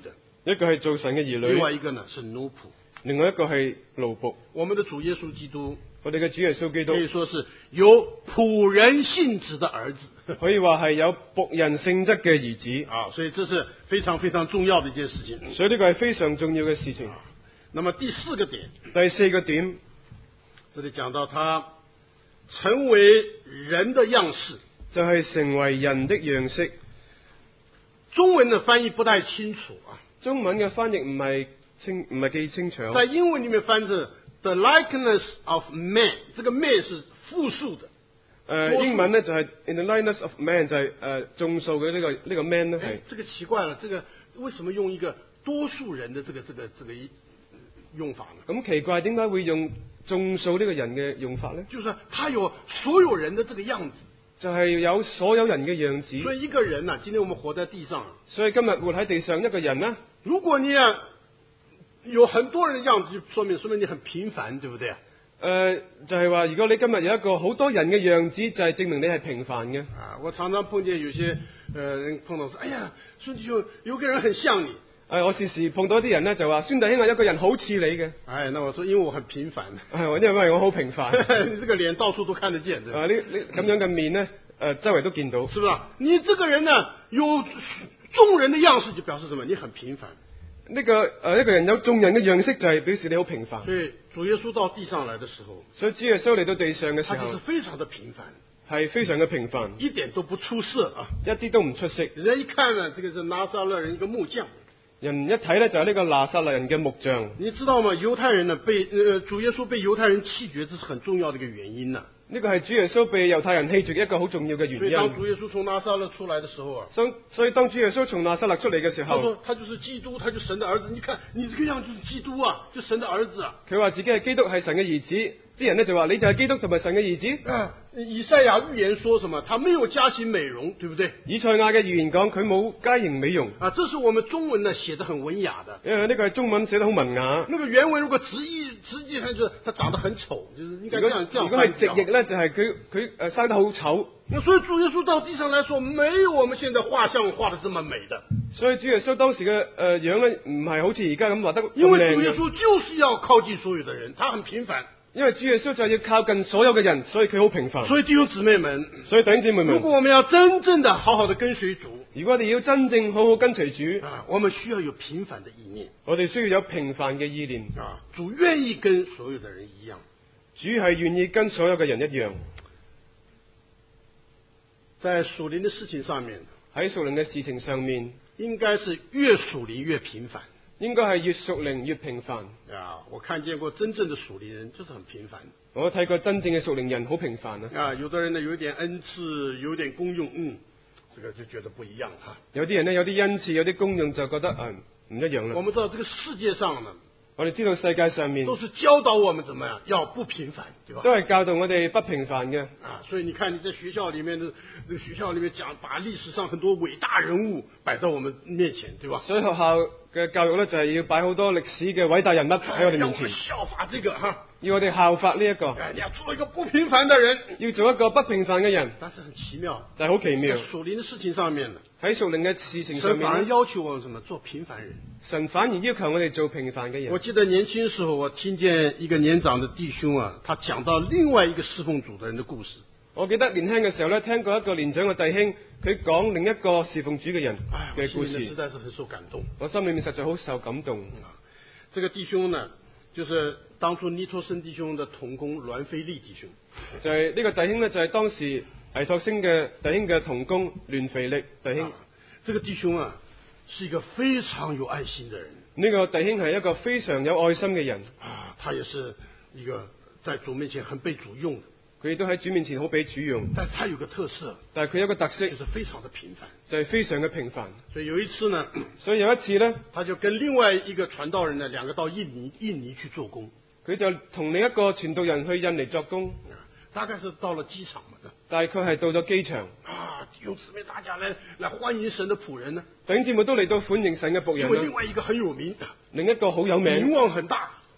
一個係做神嘅兒另外女， 一個呢是奴仆。 另外一個係奴僕。 我們的主耶穌基督我哋嘅主耶穌基督可以說是有僕人性質的兒子， 可以話係有僕人性質嘅兒子啊，所以這是非常非常重要的一件事情。 所以呢個係非常重要嘅事情。 那麼第四個點， 第四個點， 這裏講到他成為人的樣式， 就係成為人的樣式。 中文的翻譯不太清楚啊， 中文嘅翻譯唔係幾清楚。 在英文裏面翻成 the likeness of man， 這個 man 是複數的。 英文呢就係 in the likeness of man， 就係眾數嘅呢個 man 呢係。 這個奇怪了，這個為什麼用一個多數人的這個用法呢？ 咁奇怪，點解會用眾數呢個人嘅用法呢？ 就是他有所有人的這個樣子， 就係有所有人嘅樣子。 所以一個人呢，今天我們活在地上， 所以今日活喺地上一個人呢， 如果你有很多人的樣子，就說明你很平凡，對不對？ 就係話，如果你今日有一個好多人嘅樣子，就係證明你係平凡嘅。 啊，我常常碰見有些人碰到說，哎呀，孫弟兄，有個人很像你。 我時時碰到啲人呢，就話孫弟兄啊，有個人好似你嘅。 哎，那我說，因為我很平凡。 因為我好平凡。 你這個臉到處都看得見，對吧？ 呢咁樣嘅面呢，周圍都見到， 是不是？你這個人呢，有眾人的樣式，就表示什麼？你很平凡。 一個人有眾人嘅樣式，就係表示你好平凡。 所以主耶穌到地上來的時候， 所以主耶穌嚟到地上嘅時他就是候， 非常的平凡， 係非常嘅平凡， 一點都不出色啊！ 一啲都唔出色。 人家一看呢，這個是拿撒勒人一個木匠。 人一睇呢，就係呢個拿撒勒人嘅木匠。 你知道嗎？猶太人呢主耶穌被猶太人棄絕，這是很重要的一個原因呢。 呢個係主耶穌被猶太人棄絕嘅一個好重要嘅原因。 所以當主耶穌從拿撒勒出來的時候啊， 所以當主耶穌從拿撒勒出嚟嘅時候， 他說他就是基督，他就神的兒子。你看你這個樣就是基督啊，就神的兒子啊。 佢話自己係基督，係神嘅兒子。啲人呢就話你就係基督同埋神嘅兒子。 以賽亞預言說什麼？他沒有加型美容，對不對？ 以賽亞嘅預言講佢冇加型美容。 啊，這是我們中文呢寫得很文雅的。 因為呢個係中文寫得好文雅。那個原文如果直譯看就是他長得很醜，就是應該這樣。 如果係直譯呢，就係佢生得好醜。 所以主耶穌到地上來說，沒有我們現在畫像畫得這麼美的。 所以主耶穌當時嘅樣呢，唔係好似而家咁畫得咁靚嘅。 因為主耶穌就是要靠近所有的人，他很平凡。 因為主耶穌就要靠近所有嘅人，所以佢好平凡。 所以弟兄姊妹們，如果我們要真正的好好的跟隨主， 如果我哋要真正好好跟隨主， 我們需要有平凡的意念。 我哋需要有平凡嘅意念。 主願意跟所有的人一樣， 主係願意跟所有嘅人一樣。 在屬靈的事情上面， 喺屬靈嘅事情上面， 應該是越屬靈越平凡。 應該係越屬靈越平凡。 我看見過真正的屬靈人就是很平凡。 我睇過真正嘅屬靈人好平凡啊。 有的人呢有一點恩賜，有點功用，這個就覺得不一樣哈。 有啲人呢有啲恩賜，有啲功用就覺得唔一樣啦。 我們知道這個世界上呢， 我哋知道世界上面都是教導我們怎麼樣要不平凡，對吧？ 都係教導我哋不平凡嘅。 所以你看你在學校裏面的學校裏面講，把歷史上很多偉大人物擺在我們面前，對吧？ 所以學校嘅教育呢，就係要擺好多歷史嘅偉大人物喺我哋面前。 效法這個哈， 要我哋效法呢一個。 你要做一個不平凡的人， 要做一個不平凡嘅人。 但是很奇妙， 但係好奇妙。 在屬靈的事情上面呢， 喺屬靈嘅事情上面， 神反而要求我們什麼？做平凡人。 神反而要求我哋做平凡嘅人。 我記得年輕時候，我聽見一個年長的弟兄啊，他講到另外一個侍奉主的人的故事。 我記得年輕嘅時候呢，聽過一個年長嘅弟兄，佢講另一個侍奉主嘅人嘅故事。 實在是很受感動。 我心裏面實在好受感動。 這個弟兄呢，就是當初尼托生弟兄的同工欒菲利弟兄。 就係呢個弟兄呢，就係當時倪柝聲嘅弟兄嘅同工欒菲利弟兄。 這個弟兄啊，是一個非常有愛心的人。 呢個弟兄係一個非常有愛心嘅人。 他也是一個在主面前很被主用的。 佢亦都喺主面前好俾主用。 但係他有個特色。 但係佢有個特色， 就是非常的平凡。 就係非常嘅平凡。 所以有一次呢，他就跟另外一個傳道人呢，兩個到印尼去做工。 佢就同另一個傳道人去印尼作工。 大概是到了機場嘛。 大概係到咗機場。 弟兄姊妹大家來歡迎神的僕人呢。 弟兄姊妹都嚟到歡迎神嘅僕人。 因為另外一個很有名， 另一個好有名， 名望很大。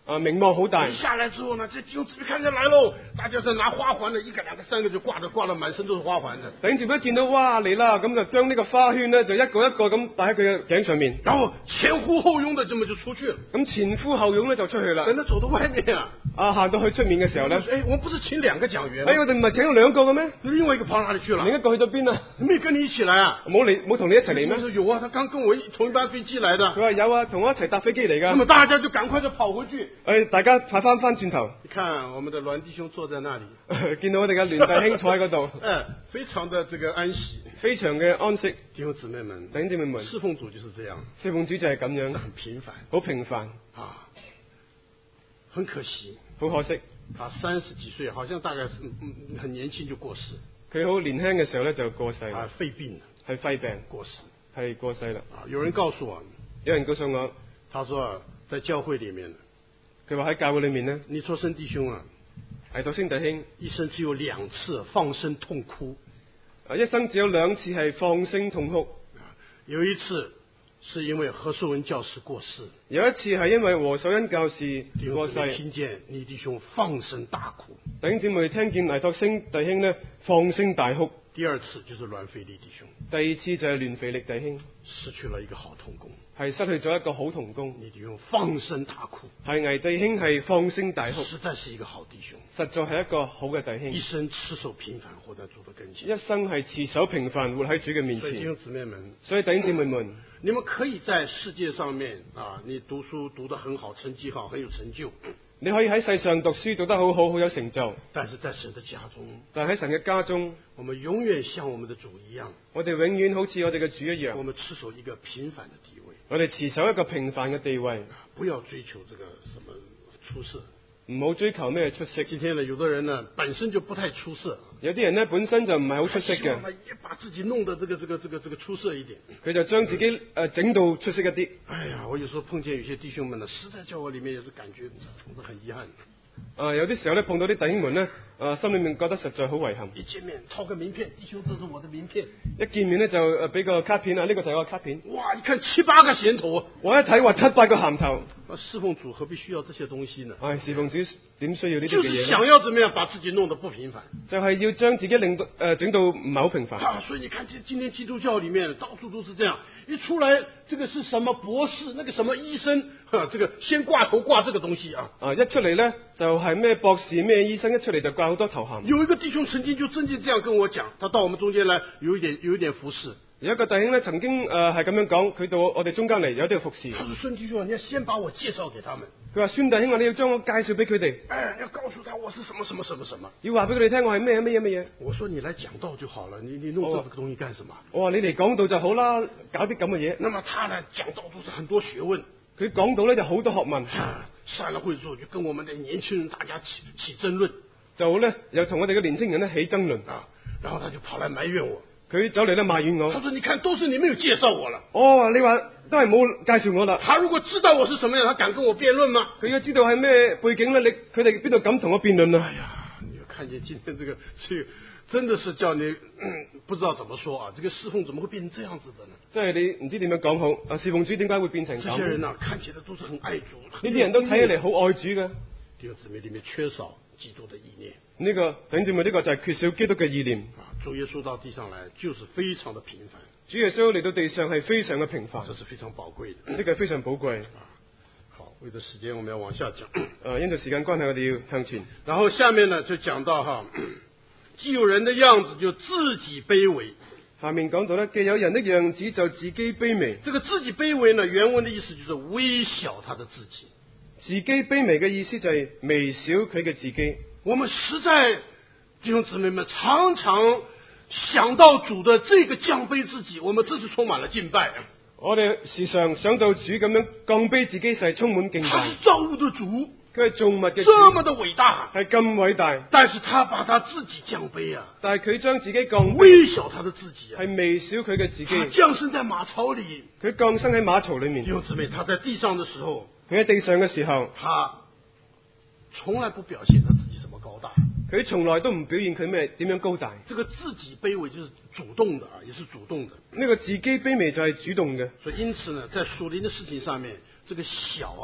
名望好大。 一下來之後呢，這弟兄姊妹看見來嘍，大家在拿花環的，一個兩個三個就掛得滿身都是花環的。 弟兄姊妹一見到哇嚟啦，咁就將呢個花圈呢，就一個一個咁戴喺佢嘅頸上面。 然後前呼後擁的這麼就出去了。 咁前呼後擁咧就出去啦。 等他走到外面啊， 行到去出面嘅時候咧， 我們不是請兩個講員？ 我哋唔係請咗兩個嘅咩？ 另外一個跑哪裡去了？ 另一個去咗邊啊？ 沒跟你一起來啊？ 冇同你一齊嚟咩？ 他說有啊，他剛跟我同一班飛機來的。 佢話有啊，同我一齊搭飛機嚟噶。 那麼大家就趕快就跑回去。 大家快翻轉頭。 你看我們的欒弟兄坐在那裡， 見到我哋嘅欒弟兄坐喺嗰度， 非常的這個安息， 非常嘅安息。 弟兄姊妹們， 弟兄姊妹們， 侍奉主就是這樣， 侍奉主就係咁樣， 很平凡， 好平凡啊，很可惜， 好可惜。 他30幾歲，好像大概是很年輕就過世。 佢好年輕嘅時候咧就過世。 肺病， 係肺病過世， 係過世啦。 有人告訴我，他說在教會裡面， 佢話喺教會裡面呢， 倪柝聲弟兄啊， 倪柝聲弟兄一生只有2次放聲痛哭， 一生只有2次係放聲痛哭。 有一次是因為何壽恩教士過世， 有一次係因為何壽恩教士過世。 聽見倪弟兄放聲大哭， 弟兄姊妹聽見倪柝聲弟兄呢放聲大哭。 第二次就是欒腓力弟兄， 第二次就係欒腓力弟兄失去了一個好同工， 係失去咗一個好同工。 倪弟兄放聲大哭， 係倪弟兄係放聲大哭， 實在是一個好弟兄， 實在係一個好嘅弟兄， 一生持守平凡活在主的跟前， 一生係持守平凡活喺主嘅面前。 弟兄姊妹們， 所以弟兄姊妹們， 你們可以在世界上面你讀書讀得很好，成績好，很有成就。 你可以喺世上讀書讀得好好，好有成就。 但是在神的家中， 但喺神嘅家中， 我們永遠像我們的主一樣， 我哋永遠好似我哋嘅主一樣， 我們持守一個平凡的地位， 我哋持守一個平凡嘅地位， 不要追求這個什麼出色， 唔好追求咩出色。 今天呢，有的人呢本身就不太出色， 有啲人呢本身就唔係好出色嘅， 也把自己弄得這個出色一點， 佢就將自己整到出色一啲。 哎呀，我有時候碰見有些弟兄們呢，實在教會裏面也是感覺很遺憾。 有啲時候咧碰到啲弟兄們咧，心裏面覺得實在好遺憾。 一見面掏個名片，弟兄，這是我的名片。 一見面咧就俾個卡片啊，呢個就係個卡片。 哇，一看7、8個鹹頭啊！ 我一睇話7、8個鹹頭。 侍奉主何必需要這些東西呢？ 侍奉主點需要呢啲嘅嘢？ 就是想要怎麼樣把自己弄得不平凡， 就係要將自己令到整到唔係好平凡。 所以你看今天基督教裏面到處都是這樣，一出來這個是什麼博士，那個什麼醫生，這個先掛頭掛這個東西啊。一出嚟咧就係咩博士咩醫生，一出嚟就掛好多頭銜。 有一個弟兄曾經就真正這樣跟我講，他到我們中間來有一點服侍。 有一個弟兄咧曾經係咁樣講，佢到我哋中間嚟有啲服侍。 他說：孫弟兄，你要先把我介紹給他們。 佢話：孫弟兄，你要將我介紹俾佢哋。 要告訴他我是什麼什麼什麼什麼。 要話俾佢哋聽我係咩乜嘢。 我說你來講道就好了，你弄這個東西幹什麼？ 我話你嚟講道就好啦，搞啲咁嘅嘢。 那麼他呢講道都是很多學問， 佢講道咧就好多學問。 散了會之後就跟我們的年輕人大家起爭論， 就咧又同我哋嘅年輕人咧起爭論。 然後他就跑來埋怨我。 佢走嚟咧埋怨我。 他說：你看，都是你沒有介紹我了。 你話都係冇介紹我啦。 他如果知道我是什麼樣，他敢跟我辯論嗎？ 佢要知道係咩背景咧，佢哋邊度敢同我辯論啊？ 哎呀，你看見今天這個真的是叫你不知道怎麼說啊！這個侍奉怎麼會變成這樣子的呢？ 即係你唔知點樣講好。侍奉主點解會變成咁？ 這些人啊，看起來都是很愛主。 呢啲人都睇起嚟好愛主嘅。 弟兄姊妹裏面缺少基督的意念。 呢個弟兄姊妹，呢個就係缺少基督嘅意念。 主耶穌到地上來就是非常的平凡。 主耶穌嚟到地上係非常嘅平凡。 這是非常寶貴的。 呢個係非常寶貴。 好，為咗時間，我們要往下講。 因為時間關係，我哋要向前。 然後下面呢就講到既有人的樣子，就自己卑微。 下面講到呢，既有人的樣子，就自己卑微。 這個自己卑微呢，原文的意思就是微小他的自己。 自己卑微嘅意思就係微小佢嘅自己。 我們實在弟兄姊妹們常常想到主的這個降卑自己，我們真是充滿了敬拜。 我哋時常想到主咁樣降卑自己，係充滿敬拜。 他是造物的主， 佢係造物嘅主， 這麼的偉大， 係咁偉大。 但是他把他自己降卑啊， 但係佢將自己降微小他的自己啊， 係微小佢嘅自己。 他降生在馬槽裏， 佢降生喺馬槽裏面。 弟兄姊妹，他在地上的時候， 佢喺地上嘅時候， 他從來不表現他自己什麼高大， 佢從來都唔表現佢咩點樣高大。 這個自己卑微就是主動的啊，也是主動的。 呢個自己卑微就係主動嘅。 所以因此呢，在屬靈的事情上面，這個小啊，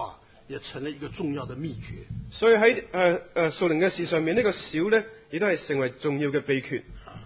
也成了一個重要的秘訣。 所以喺屬靈嘅事上面，呢個少咧，亦都係成為重要嘅秘訣。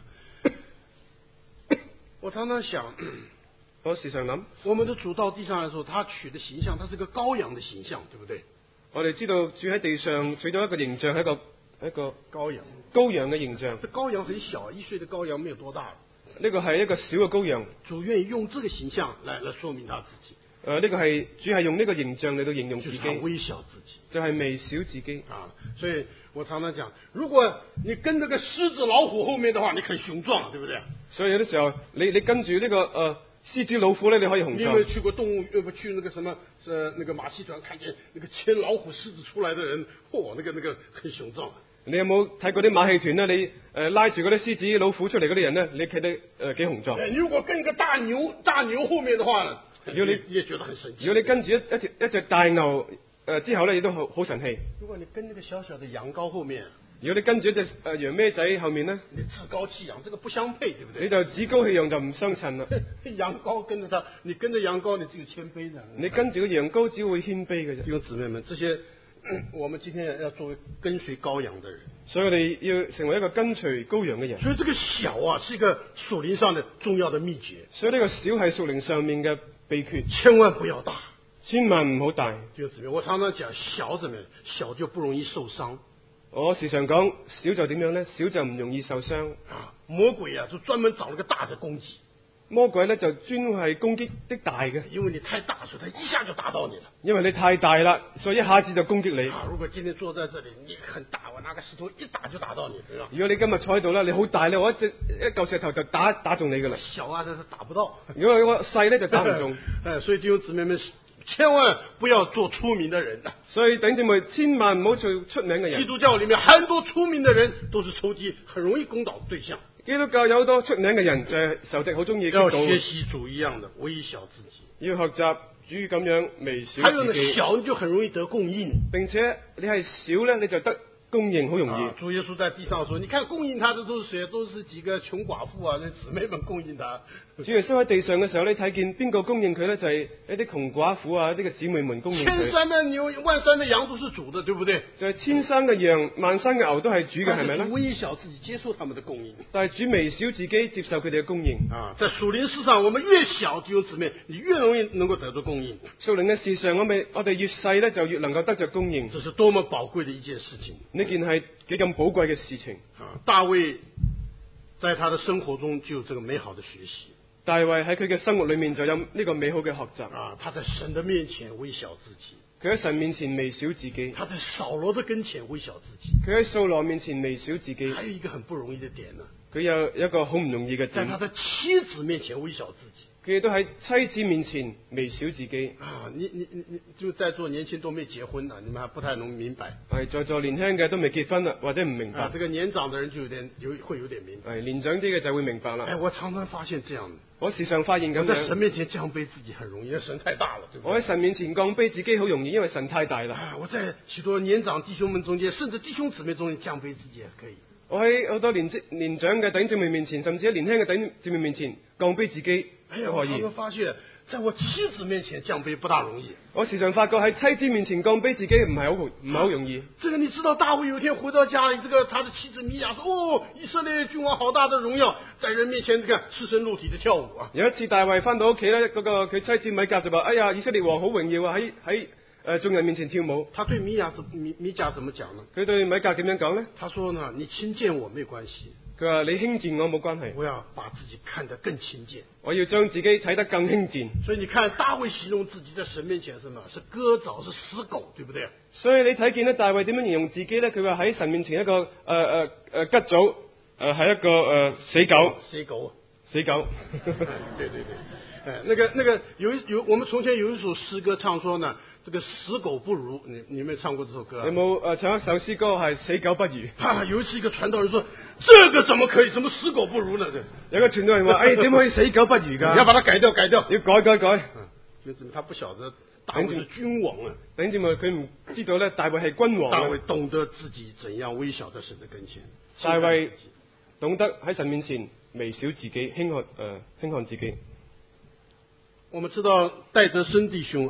我常常想， 我時常諗， 我們的主到地上來說，他取的形象，他是個羔羊的形象，對不對？ 我哋知道主喺地上取咗一個形象，係一個羔羊。 羔羊嘅形象。 這羔羊很小，1歲的羔羊沒有多大。 呢個係一個小嘅羔羊。 主願意用這個形象來說明他自己。 呢個係主係用呢個形象嚟到形容自己， 就是微小自己， 就係微小自己啊！所以我常常講，如果你跟這個獅子老虎後面的話，你很雄壯，對不對？ 所以有啲時候，你跟住呢個獅子老虎咧，你可以雄壯。 你有沒有去過動物？去那個什麼那個馬戲團，看見那個牽老虎、獅子出來的人，那個很雄壯。 你有冇睇過啲馬戲團咧？你拉住嗰啲獅子老虎出嚟嗰啲人咧，你企得幾雄壯？ 你如果跟個大牛後面的話呢？ 如果你也覺得很神奇。 如果你跟住一隻大牛之後咧，亦都好神氣。 如果你跟那個小小的羊羔後面， 如果你跟住一隻羊咩仔後面咧， 你趾高氣揚，這個不相配，對不對？ 你就趾高氣揚就唔相襯啦。 羊羔跟着他，你跟着羊羔，你只有謙卑的。 你跟住個羊羔只會謙卑嘅啫。 弟兄姊妹們，這些我們今天要作為跟隨羔羊的人， 所以我哋要成為一個跟隨羔羊嘅人。 所以這個小啊，是一個屬靈上的重要的秘訣。 所以呢個小係屬靈上面嘅秘訣， 千萬不要大， 千萬唔好大。 弟兄姊妹，我常常講小怎麼樣？小就不容易受傷。 我時常講小就點樣呢？小就唔容易受傷。 魔鬼啊，就專門找了個大的攻擊。 魔鬼呢就專係攻擊的大嘅， 因為你太大，所以他一下就打到你了。 因為你太大啦，所以一下子就攻擊你。 如果今天坐在這裡，你很大，我拿個石頭一打就打到你，對吧？ 如果你今日坐喺度啦，你好大咧，我一嚿石頭就打中你噶啦。 小啊，但是打不到。 如果我細咧就打唔中。 所以弟兄姊妹們，千萬不要做出名的人。 所以弟兄姊妹千萬唔好做出名嘅人。 基督教裡面很多出名的人都是仇敵很容易攻倒的對象。 基督教有好多出名嘅人就係仇敵好中意。 要學習主一樣的微小自己， 要學習主咁樣微小自己。 還有呢，小你就很容易得供應， 並且你係小咧，你就得供應好容易。 主耶穌在地上說：你看供應他的都是誰？都是幾個窮寡婦啊，那姊妹們供應他。 主耶穌喺地上嘅時候，你睇見邊個供應佢咧？就係一啲窮寡婦啊，呢個姊妹們供應佢。 千山的牛，萬山的羊都是主的，對不對？ 就係千山嘅羊，萬山嘅牛都係主嘅，係咪咧？ 微小自己接受他們的供應， 但係主微小自己接受佢哋嘅供應。 在屬靈事上，我們越小弟兄姊妹，你越容易能夠得到供應。 屬靈嘅事上，我哋越細咧，就越能夠得着供應。 這是多麼寶貴的一件事情！ 呢件係幾咁寶貴嘅事情。 大衛在他的生活中就有這個美好的學習。 大衛喺佢嘅生活裏面就有呢個美好嘅學習。 他在神的面前微小自己， 佢喺神面前微小自己。 他在掃羅的跟前微小自己， 佢喺掃羅面前微小自己。 還有一個很不容易的點呢， 佢有一個好唔容易嘅點， 在他的妻子面前微小自己。 佢亦都喺妻子面前微小自己。 你就在座年輕都沒結婚，你們還不太能明白。 在座年輕嘅都未結婚啦，或者唔明白。 這個年長的人就會有點明白。 年長啲嘅就會明白啦。 我常常發現這樣。 我時常發現咁樣。 我在神面前降卑自己很容易，因為神太大了，對不對？ 我喺神面前降卑自己好容易，因為神太大啦。 我在許多年長弟兄們中間，甚至弟兄姊妹中間降卑自己也可以。 我喺好多年長嘅弟兄姊妹面前，甚至喺年輕嘅弟兄姊妹面前降卑自己都可以。 我常常發現，在我妻子面前降卑不大容易。 我時常發覺喺妻子面前降卑自己唔係好容易。 這個你知道，大衛有一天回到家裏，他的妻子米亞說：哦，以色列君王好大的榮耀，在人面前赤身露體的跳舞啊！ 有一次大衛翻到屋企咧，佢妻子米甲就話：哎呀，以色列王好榮耀啊！喺眾人面前跳舞。 他對米甲怎麼講呢？ 佢對米甲點樣講呢？ 他說呢：你輕賤我沒關係。 佢話你輕賤我冇關係。 我要把自己看得更輕賤。 我要將自己睇得更輕賤。 所以你看大衛形容自己在神面前是什麼？是割棗，是死狗，對不對？ 所以你睇見咧，大衛點樣形容自己咧？佢話喺神面前一個虼蚤，係一個死狗。死狗。 對。那個有我們從前有一首詩歌唱說呢，這個死狗不如，你有沒有唱過這首歌？ 有冇唱一首詩歌係死狗不如？有一次一個傳道人說，這個怎麼可以？怎麼死狗不如呢？ 有個傳道人話：點可以死狗不如㗎？ 你要把它改掉，要改。 就是他不曉得大衛是君王啊。 頂住佢唔知道咧，大衛係君王。 大衛懂得自己怎樣微小在神的跟前。 大衛懂得喺神面前微小自己，輕看自己。 我們知道戴德生弟兄啊，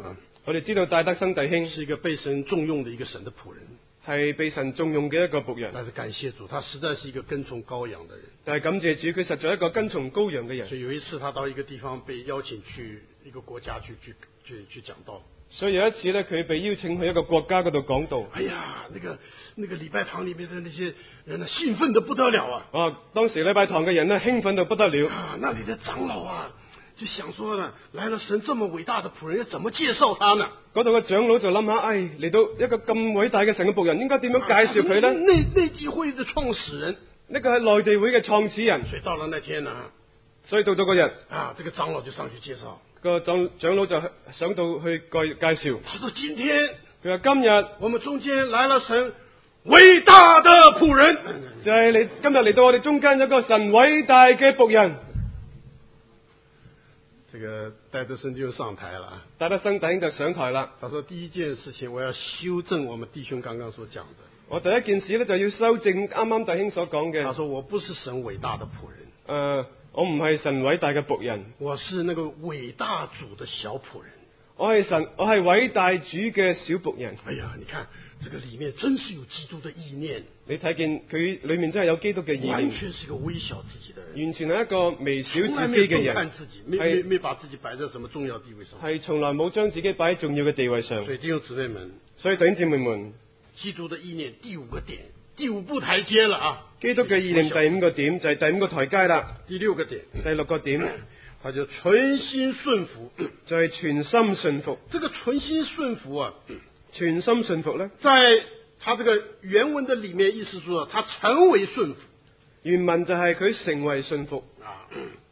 我哋知道戴德生弟兄是一個被神重用的一個神的僕人， 係被神重用嘅一個僕人。 但是感謝主，他實在是一個跟從羔羊的人。 但係感謝主，佢實在係一個跟從羔羊嘅人。 所以有一次他到一個地方被邀請去一個國家去講道。 所以有一次咧，佢被邀請去一個國家嗰度講道。 哎呀，那個禮拜堂裏面的那些人呢，興奮得不得了啊！ 當時禮拜堂嘅人呢，興奮到不得了。 那裏的長老啊，就想說呢，來了神這麼偉大的僕人，要怎麼介紹他呢？ 嗰度嘅長老就諗下，嚟到一個咁偉大嘅神嘅僕人，應該點樣介紹佢呢？ 內地會的創始人， 呢個係內地會嘅創始人。 所以到了那天呢， 所以到咗嗰日， 這個長老就上去介紹。 個長老就想到去介紹。 他說：今天， 佢話今日我們中間來了神偉大的僕人， 就係你今日嚟到我哋中間有個神偉大嘅僕人。 這個戴德生就上台了。 戴德生弟兄就上台啦。 他說：第一件事情，我要修正我們弟兄剛剛所講的。 我第一件事呢，就要修正啱啱弟兄所講嘅。 他說：我不是神偉大的僕人。 我唔係神偉大嘅僕人， 我是那個偉大主的小僕人。 我係偉大主嘅小僕人。 哎呀，你看這個裏面真是有基督的意念。 你睇見佢裏面真係有基督嘅意念。 完全是一個微小自己的人， 完全係一個微小自己嘅人。 看自己，沒把自己擺在什麼重要地位上。 係從來冇將自己擺喺重要嘅地位上。 所以弟兄姊妹們， 姊妹們， 基督的意念第五個點，第五步台階了啊！ 基督嘅意念第五個點就係第五個台階啦。 第六個點， 第六個點， 他就存心順服， 就係全心順服。 這個存心順服啊， 全心順服呢， 在他這個原文的裏面意思說，他成為順服。 原文就係佢成為順服啊，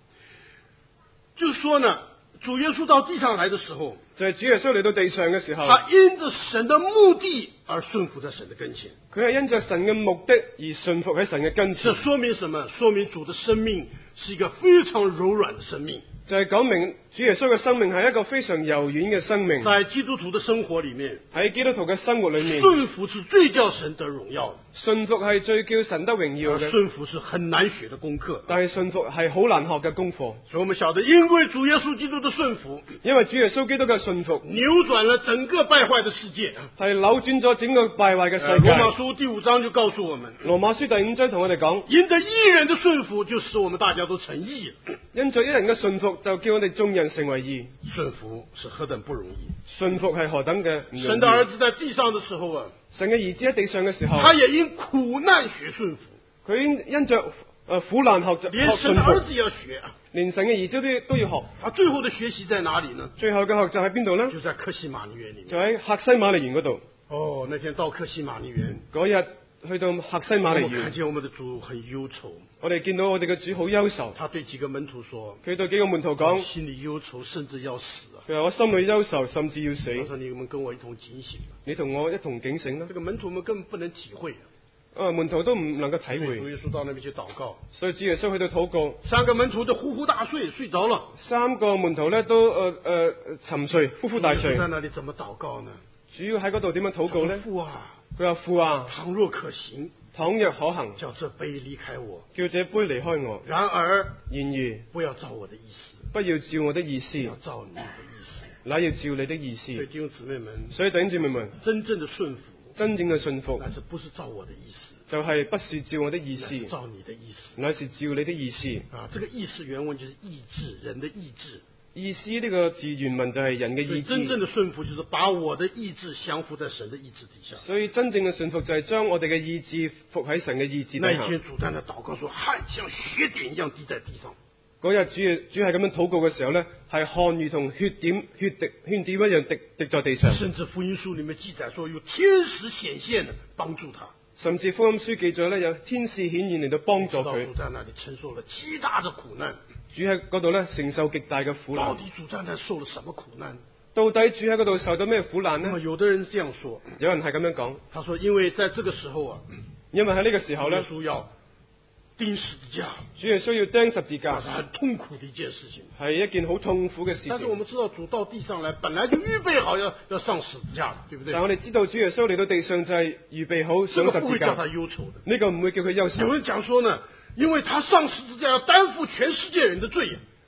就是說呢，主耶穌到地上來的時候， 就係主耶穌嚟到地上嘅時候， 他因着神的目的而順服在神的跟前。 佢係因着神嘅目的而順服喺神嘅跟前。 這說明什麼？說明主的生命是一個非常柔軟的生命。 就係講明主耶穌嘅生命係一個非常柔軟嘅生命。 在基督徒的生活裏面， 喺基督徒嘅生活裏面， 順服是最叫神得榮耀的。 順服係最叫神得榮耀嘅。 順服是很難學的功課， 但係順服係好難學嘅功課。 所以我們曉得，因為主耶穌基督的順服， 因為主耶穌基督嘅順服， 扭轉了整個敗壞的世界， 係扭轉咗整個敗壞嘅世界。 羅馬書第5章就告訴我們， 羅馬書第5章同我哋講， 因着義人的順服，就使我們大家都成義。 因着一人嘅順服，就叫我哋眾人成為義。 順服是何等不容易！ 順服係何等嘅唔容易。 神的兒子在地上的時候啊， 神嘅兒子喺地上嘅時候， 他也因苦難學順服。 佢因着苦難學習， 連神的兒子也要學啊， 連神嘅兒子都要學。 他最後的學習在哪裏呢？ 最後嘅學習喺邊度呢？ 就在客西馬尼園裏面。 就喺客西馬尼園嗰度。 哦，那天到客西馬尼園嗰日去到客西馬尼園， 我看見我們的主很憂愁。 我哋見到我哋嘅主好憂愁。 他對幾個門徒說， 佢對幾個門徒講， 心裏憂愁，甚至要死啊！ 佢話我心裏憂愁，甚至要死。 他說你們跟我一同警醒。 你同我一同警醒啦。 這個門徒們根本不能體會門徒都唔能夠體會。 主耶穌到那邊去禱告， 所以主耶穌去到禱告 ，3個門徒都呼呼大睡，睡着了。 3個門徒咧都沉睡，呼呼大睡。 主在那裡怎麼禱告呢？ 主要喺嗰度點樣禱告呢？ 父啊， 佢話父啊， 倘若可行， 倘若可行， 叫這杯離開我， 叫這杯離開我。 然而不要照我的意思， 不要照我的意思， 要照你的意思， 那要照你的意思。 所以弟兄姊妹們， 所以弟兄姊妹們， 真正的順服， 真正嘅順服， 但是不是照我的意思， 就係不是照我的意思， 照你的意思， 乃是照你的意思。 啊，這個意思原文就是意志，人的意志。 意思呢個字原文就係人嘅意志。 真正的順服就是把我的意志降服在神的意志底下。 所以真正嘅順服就係將我哋嘅意志服喺神嘅意志底下。 那一天主在那禱告說，汗像血點一樣滴在地上。 嗰日主係咁樣禱告嘅時候呢，係汗如同血點一樣滴在地上。 甚至福音書裏面記載說，有天使顯現幫助他。 甚至福音書記載呢，有天使顯現嚟到幫助佢。 主在那裡承受了極大的苦難。 主喺嗰度呢，承受極大嘅苦難。 到底主在那受了什麼苦難？ 到底主喺嗰度受到咩苦難呢？ 有的人這樣說， 有人係咁樣講， 他說因為在這個時候啊， 因為喺呢個時候呢， 主耶穌要釘十字架， 主耶穌要釘十字架， 是很痛苦的一件事情， 係一件好痛苦嘅事情。 但是我們知道主到地上來，本來就預備好要上十字架，對不對？ 但我哋知道主耶穌嚟到地上就係預備好上十字架， 這個不會叫他憂愁的。 呢個唔會叫佢憂愁。 有人講說呢，因為他上十字架要擔負全世界人的罪。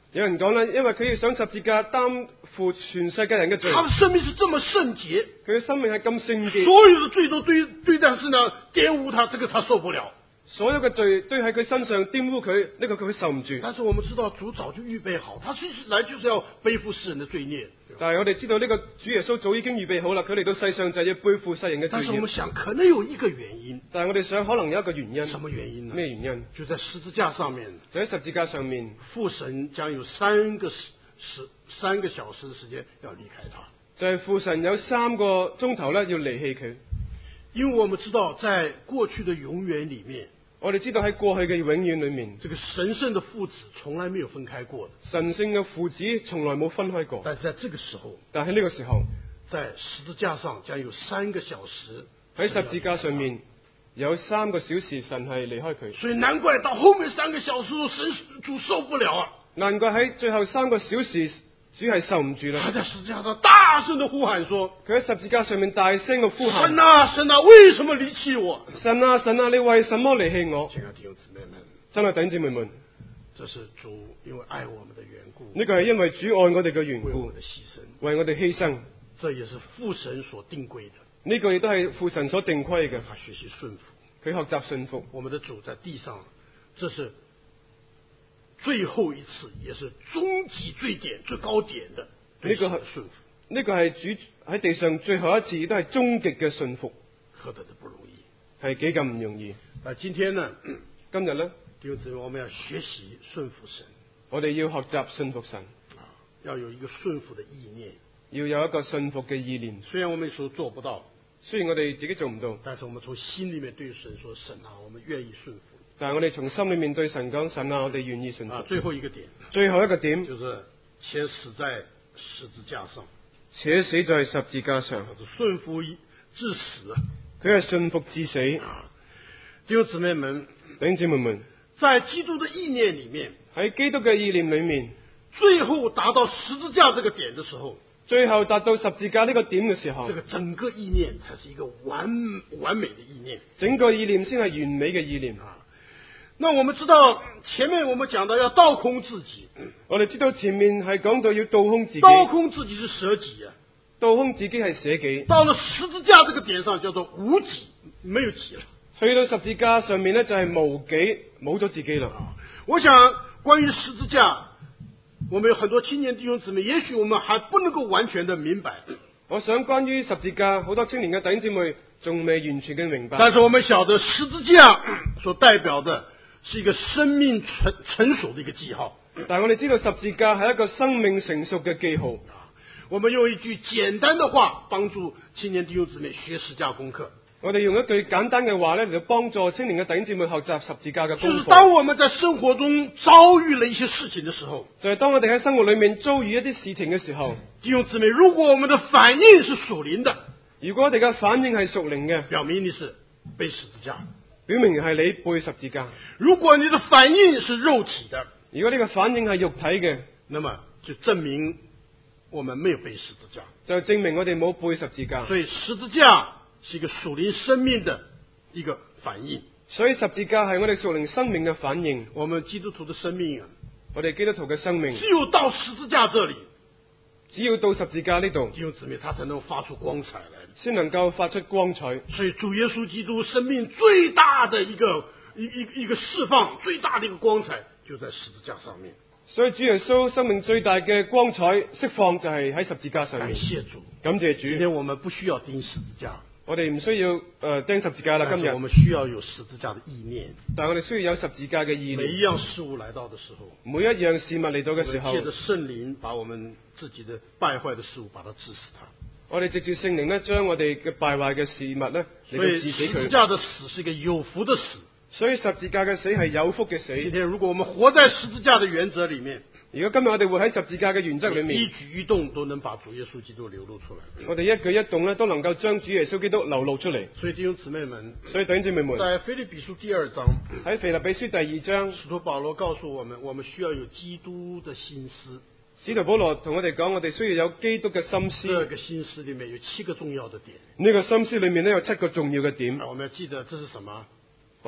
有人講咧，因為佢要上十字架擔負全世界人嘅罪， 他的生命是這麼聖潔， 佢嘅生命係咁聖潔， 所有的罪都對，但是呢，玷污他，這個他受不了。 所有嘅罪堆喺佢身上，玷污佢，呢個佢受唔住。 但是我們知道主早就預備好，他其實來就是要背負世人的罪孽。 但係我哋知道呢個主耶穌早已經預備好啦，佢嚟到世上就係要背負世人嘅罪孽。 但是我們想，可能有一個原因。 但係我哋想，可能有一個原因。 什麼原因呢？ 咩原因？ 就在十字架上面。 就喺十字架上面， 父神將有3個小時的時間要離開他。 就係父神有3個鐘頭咧要離棄佢。 因為我們知道，在過去的永遠裏面， 我哋知道喺過去嘅永遠裏面， 這個神聖的父子從來沒有分開過的。 神聖嘅父子從來冇分開過。 但是在這個時候， 但喺呢個時候， 在十字架上將有3個小時， 喺十字架上面有3個小時，神係離開佢。 所以難怪到後面3個小時，主受不了啊！ 難怪喺最後3個小時，主係受唔住啦。 他在十字架上大聲的呼喊說： 佢喺十字架上面大聲嘅呼喊： 神啊，神啊，為什麼離棄我？ 神啊，神啊，你為什麼離棄我？ 親愛的弟兄姊妹們， 真係弟兄姊妹們， 這是主因為愛我們的緣故， 呢個係因為主愛我哋嘅緣為我故們的犧牲， 為我哋犧牲。 這也是父神所定規的。 呢個亦都係父神所定規嘅。 他學習順服， 佢學習順服。 我們的主在地上，這是最後一次，也是終極最點、最高點的呢個順服。 呢個係主喺地上最後一次，亦都係終極嘅順服。 何等的不容易， 係幾咁唔容易。 今天呢， 今日呢， 弟兄姊妹，我們要學習順服神。 我哋要學習順服神， 要有一個順服的意念， 要有一個順服嘅意念。 雖然我們有時候做不到， 雖然我哋自己做唔到， 但是我們從心裏面對神說：神啊，我們願意順服。 但係我哋從心裏面對神講：神啊，我哋願意順服。 最後一個點， 最後一個點就是且死在十字架上， 且死在十字架上， 順服至死。 佢係順服至死。 弟兄姊妹們， 弟兄姊妹們， 在基督的意念裏面， 喺基督嘅意念裏面， 最後達到十字架這個點的時候， 最後達到十字架呢個點嘅時候， 這個整個意念才是一個完美的意念， 整個意念先係完美嘅意念。 那我們知道前面我們講到要倒空自己， 我哋知道前面係講到要倒空自己， 倒空自己是捨己啊， 倒空自己係捨己。 到了十字架這個點上叫做無己，沒有己了。 去到十字架上面呢，就係無己，冇咗自己啦。 我想關於十字架，我們有很多青年弟兄姊妹，也許我們還不能夠完全的明白。 我想關於十字架，好多青年嘅弟兄姊妹仲未完全嘅明白。 但是我們曉得十字架所代表的是一個生命成熟的一個記號。 但係我哋知道十字架係一個生命成熟嘅記號。 我們用一句簡單的話幫助青年弟兄姊妹學十字架功課。 我哋用一句簡單嘅話咧嚟到幫助青年嘅弟兄姊妹學習十字架嘅功課。 就是當我們在生活中遭遇了一些事情的時候， 就係當我哋喺生活裏面遭遇一啲事情嘅時候， 弟兄姊妹，如果我們的反應是屬靈的， 如果我哋嘅反應係屬靈嘅， 表明你是背十字架， 表明係你背十字架。 如果你的反應是肉體的， 如果呢個反應係肉體嘅， 那麼就證明我們沒有背十字架， 就證明我哋冇背十字架。 所以十字架是一個屬靈生命的一個反應。 所以十字架係我哋屬靈生命嘅反應。 我們基督徒的生命啊， 我哋基督徒嘅生命， 只有到十字架這裏， 只要到十字架呢度， 弟兄姊妹，他才能發出光彩來， 先能夠發出光彩。 所以主耶穌基督生命最大的一個釋放，最大的一個光彩，就在十字架上面。 所以主耶穌生命最大嘅光彩釋放就係喺十字架上面。 感謝主， 感謝主。 今天我們不需要釘十字架， 我哋唔需要釘十字架啦。今日我們需要有十字架的意念， 但係我哋需要有十字架嘅意念。 每一樣事物來到的時候， 每一樣事物嚟到嘅時候， 借着聖靈把我們自己的敗壞的事物把它治死它。 我哋藉住聖靈呢，將我哋嘅敗壞嘅事物呢嚟到治死佢。 十字架的死是一個有福的死， 所以十字架嘅死係有福嘅死。 今天如果我們活在十字架的原則裏面， 如果今日我哋活喺十字架嘅原則裏面， 一舉一動都能把主耶穌基督流露出來。 我哋一舉一動呢都能夠將主耶穌基督流露出嚟。 所以弟兄姊妹們， 所以弟兄姊妹們， 在腓立比書第2章， 喺腓立比書第2章， 使徒保羅告訴我們，我們需要有基督的心思。 使徒保羅同我哋講，我哋需要有基督嘅心思。 這個心思裏面有7個重要的點。 呢個心思裏面呢有7個重要嘅點。 我們要記得這是什麼？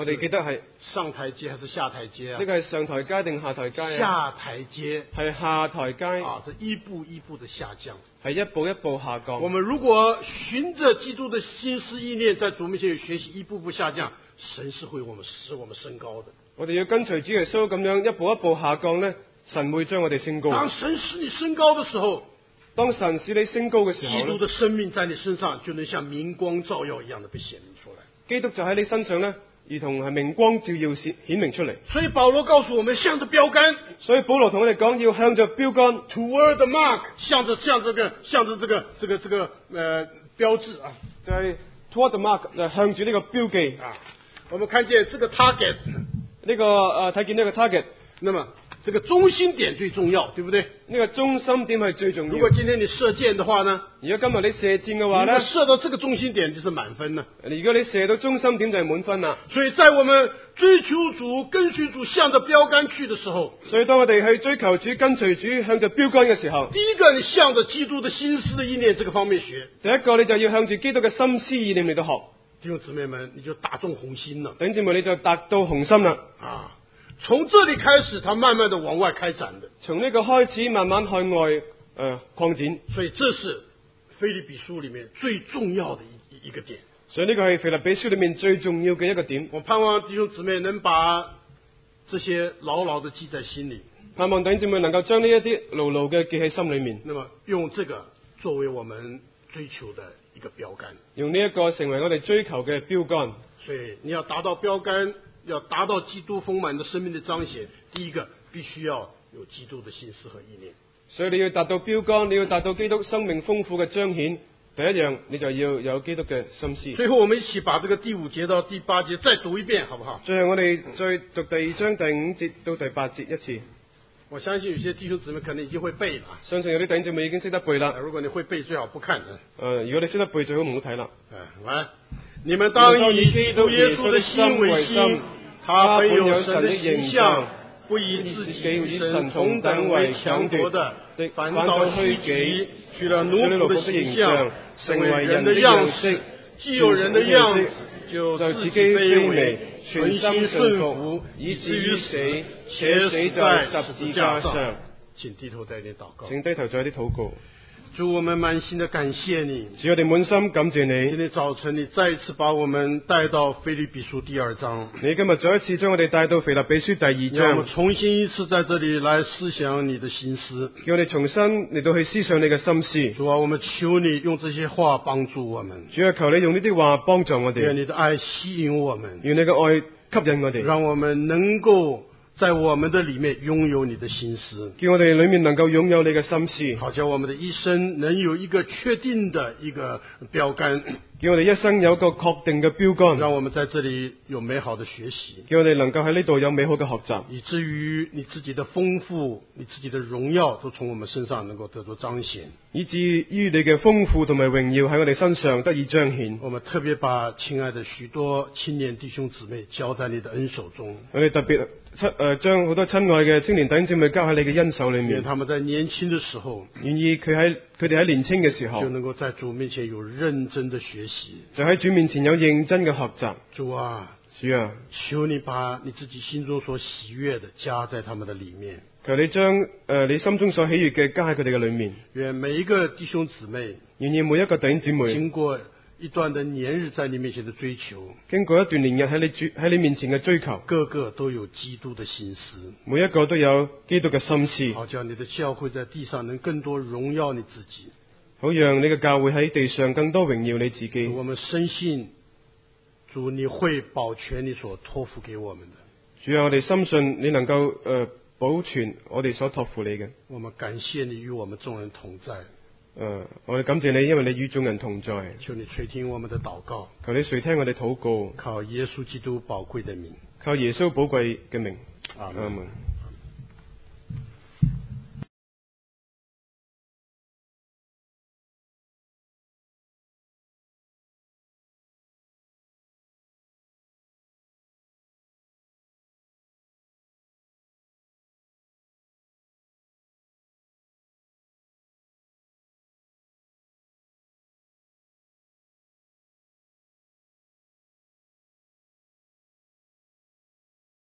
我哋記得係上台階還是下台階啊？ 呢個係上台階定下台階啊？ 下台階係下台階啊，這一步一步的下降， 係一步一步下降。 我們如果循着基督的心思意念，在主面前學習一步步下降，神是會使我們升高的。 我哋要跟隨主耶穌咁樣一步一步下降呢，神會將我哋升高。 當神使你升高的時候， 當神使你升高嘅時候， 基督的生命在你身上就能像明光照耀一樣的被顯明出來。 基督就喺你身上呢，如同係明光照耀顯明出嚟。 所以保羅告訴我們，向着標杆。 所以保羅同我哋講，要向着標杆 ，toward the mark， 向着這個標誌啊， 就係 toward the mark， 就係向住呢個標記啊。我們看見這個 target， 呢個睇見呢個 target， 那麼這個中心點最重要，對不對？ 呢個中心點係最重要。 如果今天你射箭的話呢？ 如果今日你射箭嘅話呢？ 如果射到這個中心點就是滿分啦。 如果你射到中心點就係滿分啦。 所以在我們追求主、跟隨主、向着標杆去的時候， 所以當我哋去追求主、跟隨主、向着標杆嘅時候， 第一個你向着基督的心思的意念這個方面學。 第一個你就要向住基督嘅心思意念嚟到學。 弟兄姊妹們，你就打中紅心了。 弟兄姊妹，你就達到紅心啦。 啊，從這裏開始，它慢慢的往外開展的。 從呢個開始，慢慢向外擴展。 所以這是腓立比書裏面最重要的一個點。 所以呢個係腓立比書裏面最重要嘅一個點。 我盼望弟兄姊妹能把這些牢牢的記在心裏。 盼望弟兄姊妹能夠將呢一啲牢牢嘅記喺心裏面。 那麼用這個作為我們追求的一個標杆， 用呢一個成為我哋追求嘅標杆。 所以你要達到標杆，要達到基督豐滿的生命的彰顯，第一個必須要有基督的心思和意念。 所以你要達到標杆，你要達到基督生命豐富嘅彰顯，第一樣你就要有基督嘅心思。 最後我們一起把這個第5節到第8節再讀一遍，好不好？ 最後我哋再讀第2章第5節到第8節一次。 我相信有些弟兄姊妹可能已經會背了， 相信有啲弟兄姊妹已經識得背啦。 如果你會背，最好不看。 如果你識得背，最好唔好睇啦。 來，你們當以基督耶穌的心為心，他本有神的形象，不以自己與神同等為強奪的，反倒虛己，取了奴僕的形象，成為人的樣式。既有人的樣子，就自己卑微，全心順服，以至於死，且死在十字架上。請低頭再點禱告。 請低頭再啲禱告。 主，我們滿心的感謝你。 主，我哋滿心感謝你。 今天早晨，你再一次把我們帶到腓立比書第2章。 你今日再一次將我哋帶到腓立比書第2章。 讓我們重新一次在這裏來思想你的心思。 叫我哋重新嚟到去思想你嘅心思。 主啊，我們求你用這些話幫助我們。 主啊，求你用呢啲話幫助我哋。 願你的愛吸引我們。 願你嘅愛吸引我哋。 讓我們能夠在我們的裏面擁有你的心思， 叫我哋裏面能夠擁有你嘅心思， 好叫我們的一生能有一個確定的一個標杆， 叫我哋一生有個確定嘅標杆， 讓我們在這裏有美好的學習， 叫我哋能夠喺呢度有美好嘅學習， 以至於你自己的豐富、你自己的榮耀都從我們身上能夠得到彰顯， 以至於你嘅豐富同埋榮耀喺我哋身上得以彰顯。 我們特別把親愛的許多青年弟兄姊妹交在你的恩手中， 我哋特別將好多親愛嘅青年弟兄姊妹交喺你嘅恩手裏面， 願他們在年輕的時候， 願意佢哋喺年輕嘅時候， 就能夠在主面前有認真的學習， 就喺主面前有認真嘅學習。 主啊， 主啊， 求你把你自己心中所喜悅的加在他們的裡面， 求你將你心中所喜悅嘅加喺佢哋嘅裏面。 願每一個弟兄姊妹， 願意每一個弟兄姊妹經過一段的年日在你面前的追求， 經過一段年日喺你面前嘅追求， 個個都有基督的心思， 每一個都有基督嘅心思， 好叫你的教會在地上能更多榮耀你自己， 好讓你嘅教會喺地上更多榮耀你自己。 我們深信主你會保全你所託付給我們的。 主啊，我哋深信你能夠保存我哋所託付你嘅。 我們感謝你與我們眾人同在。 我哋感謝你，因為你與眾人同在。 求你垂聽我們的禱告， 求你垂聽我哋禱告， 靠耶穌基督寶貴的名， 靠耶穌寶貴嘅名。 阿門。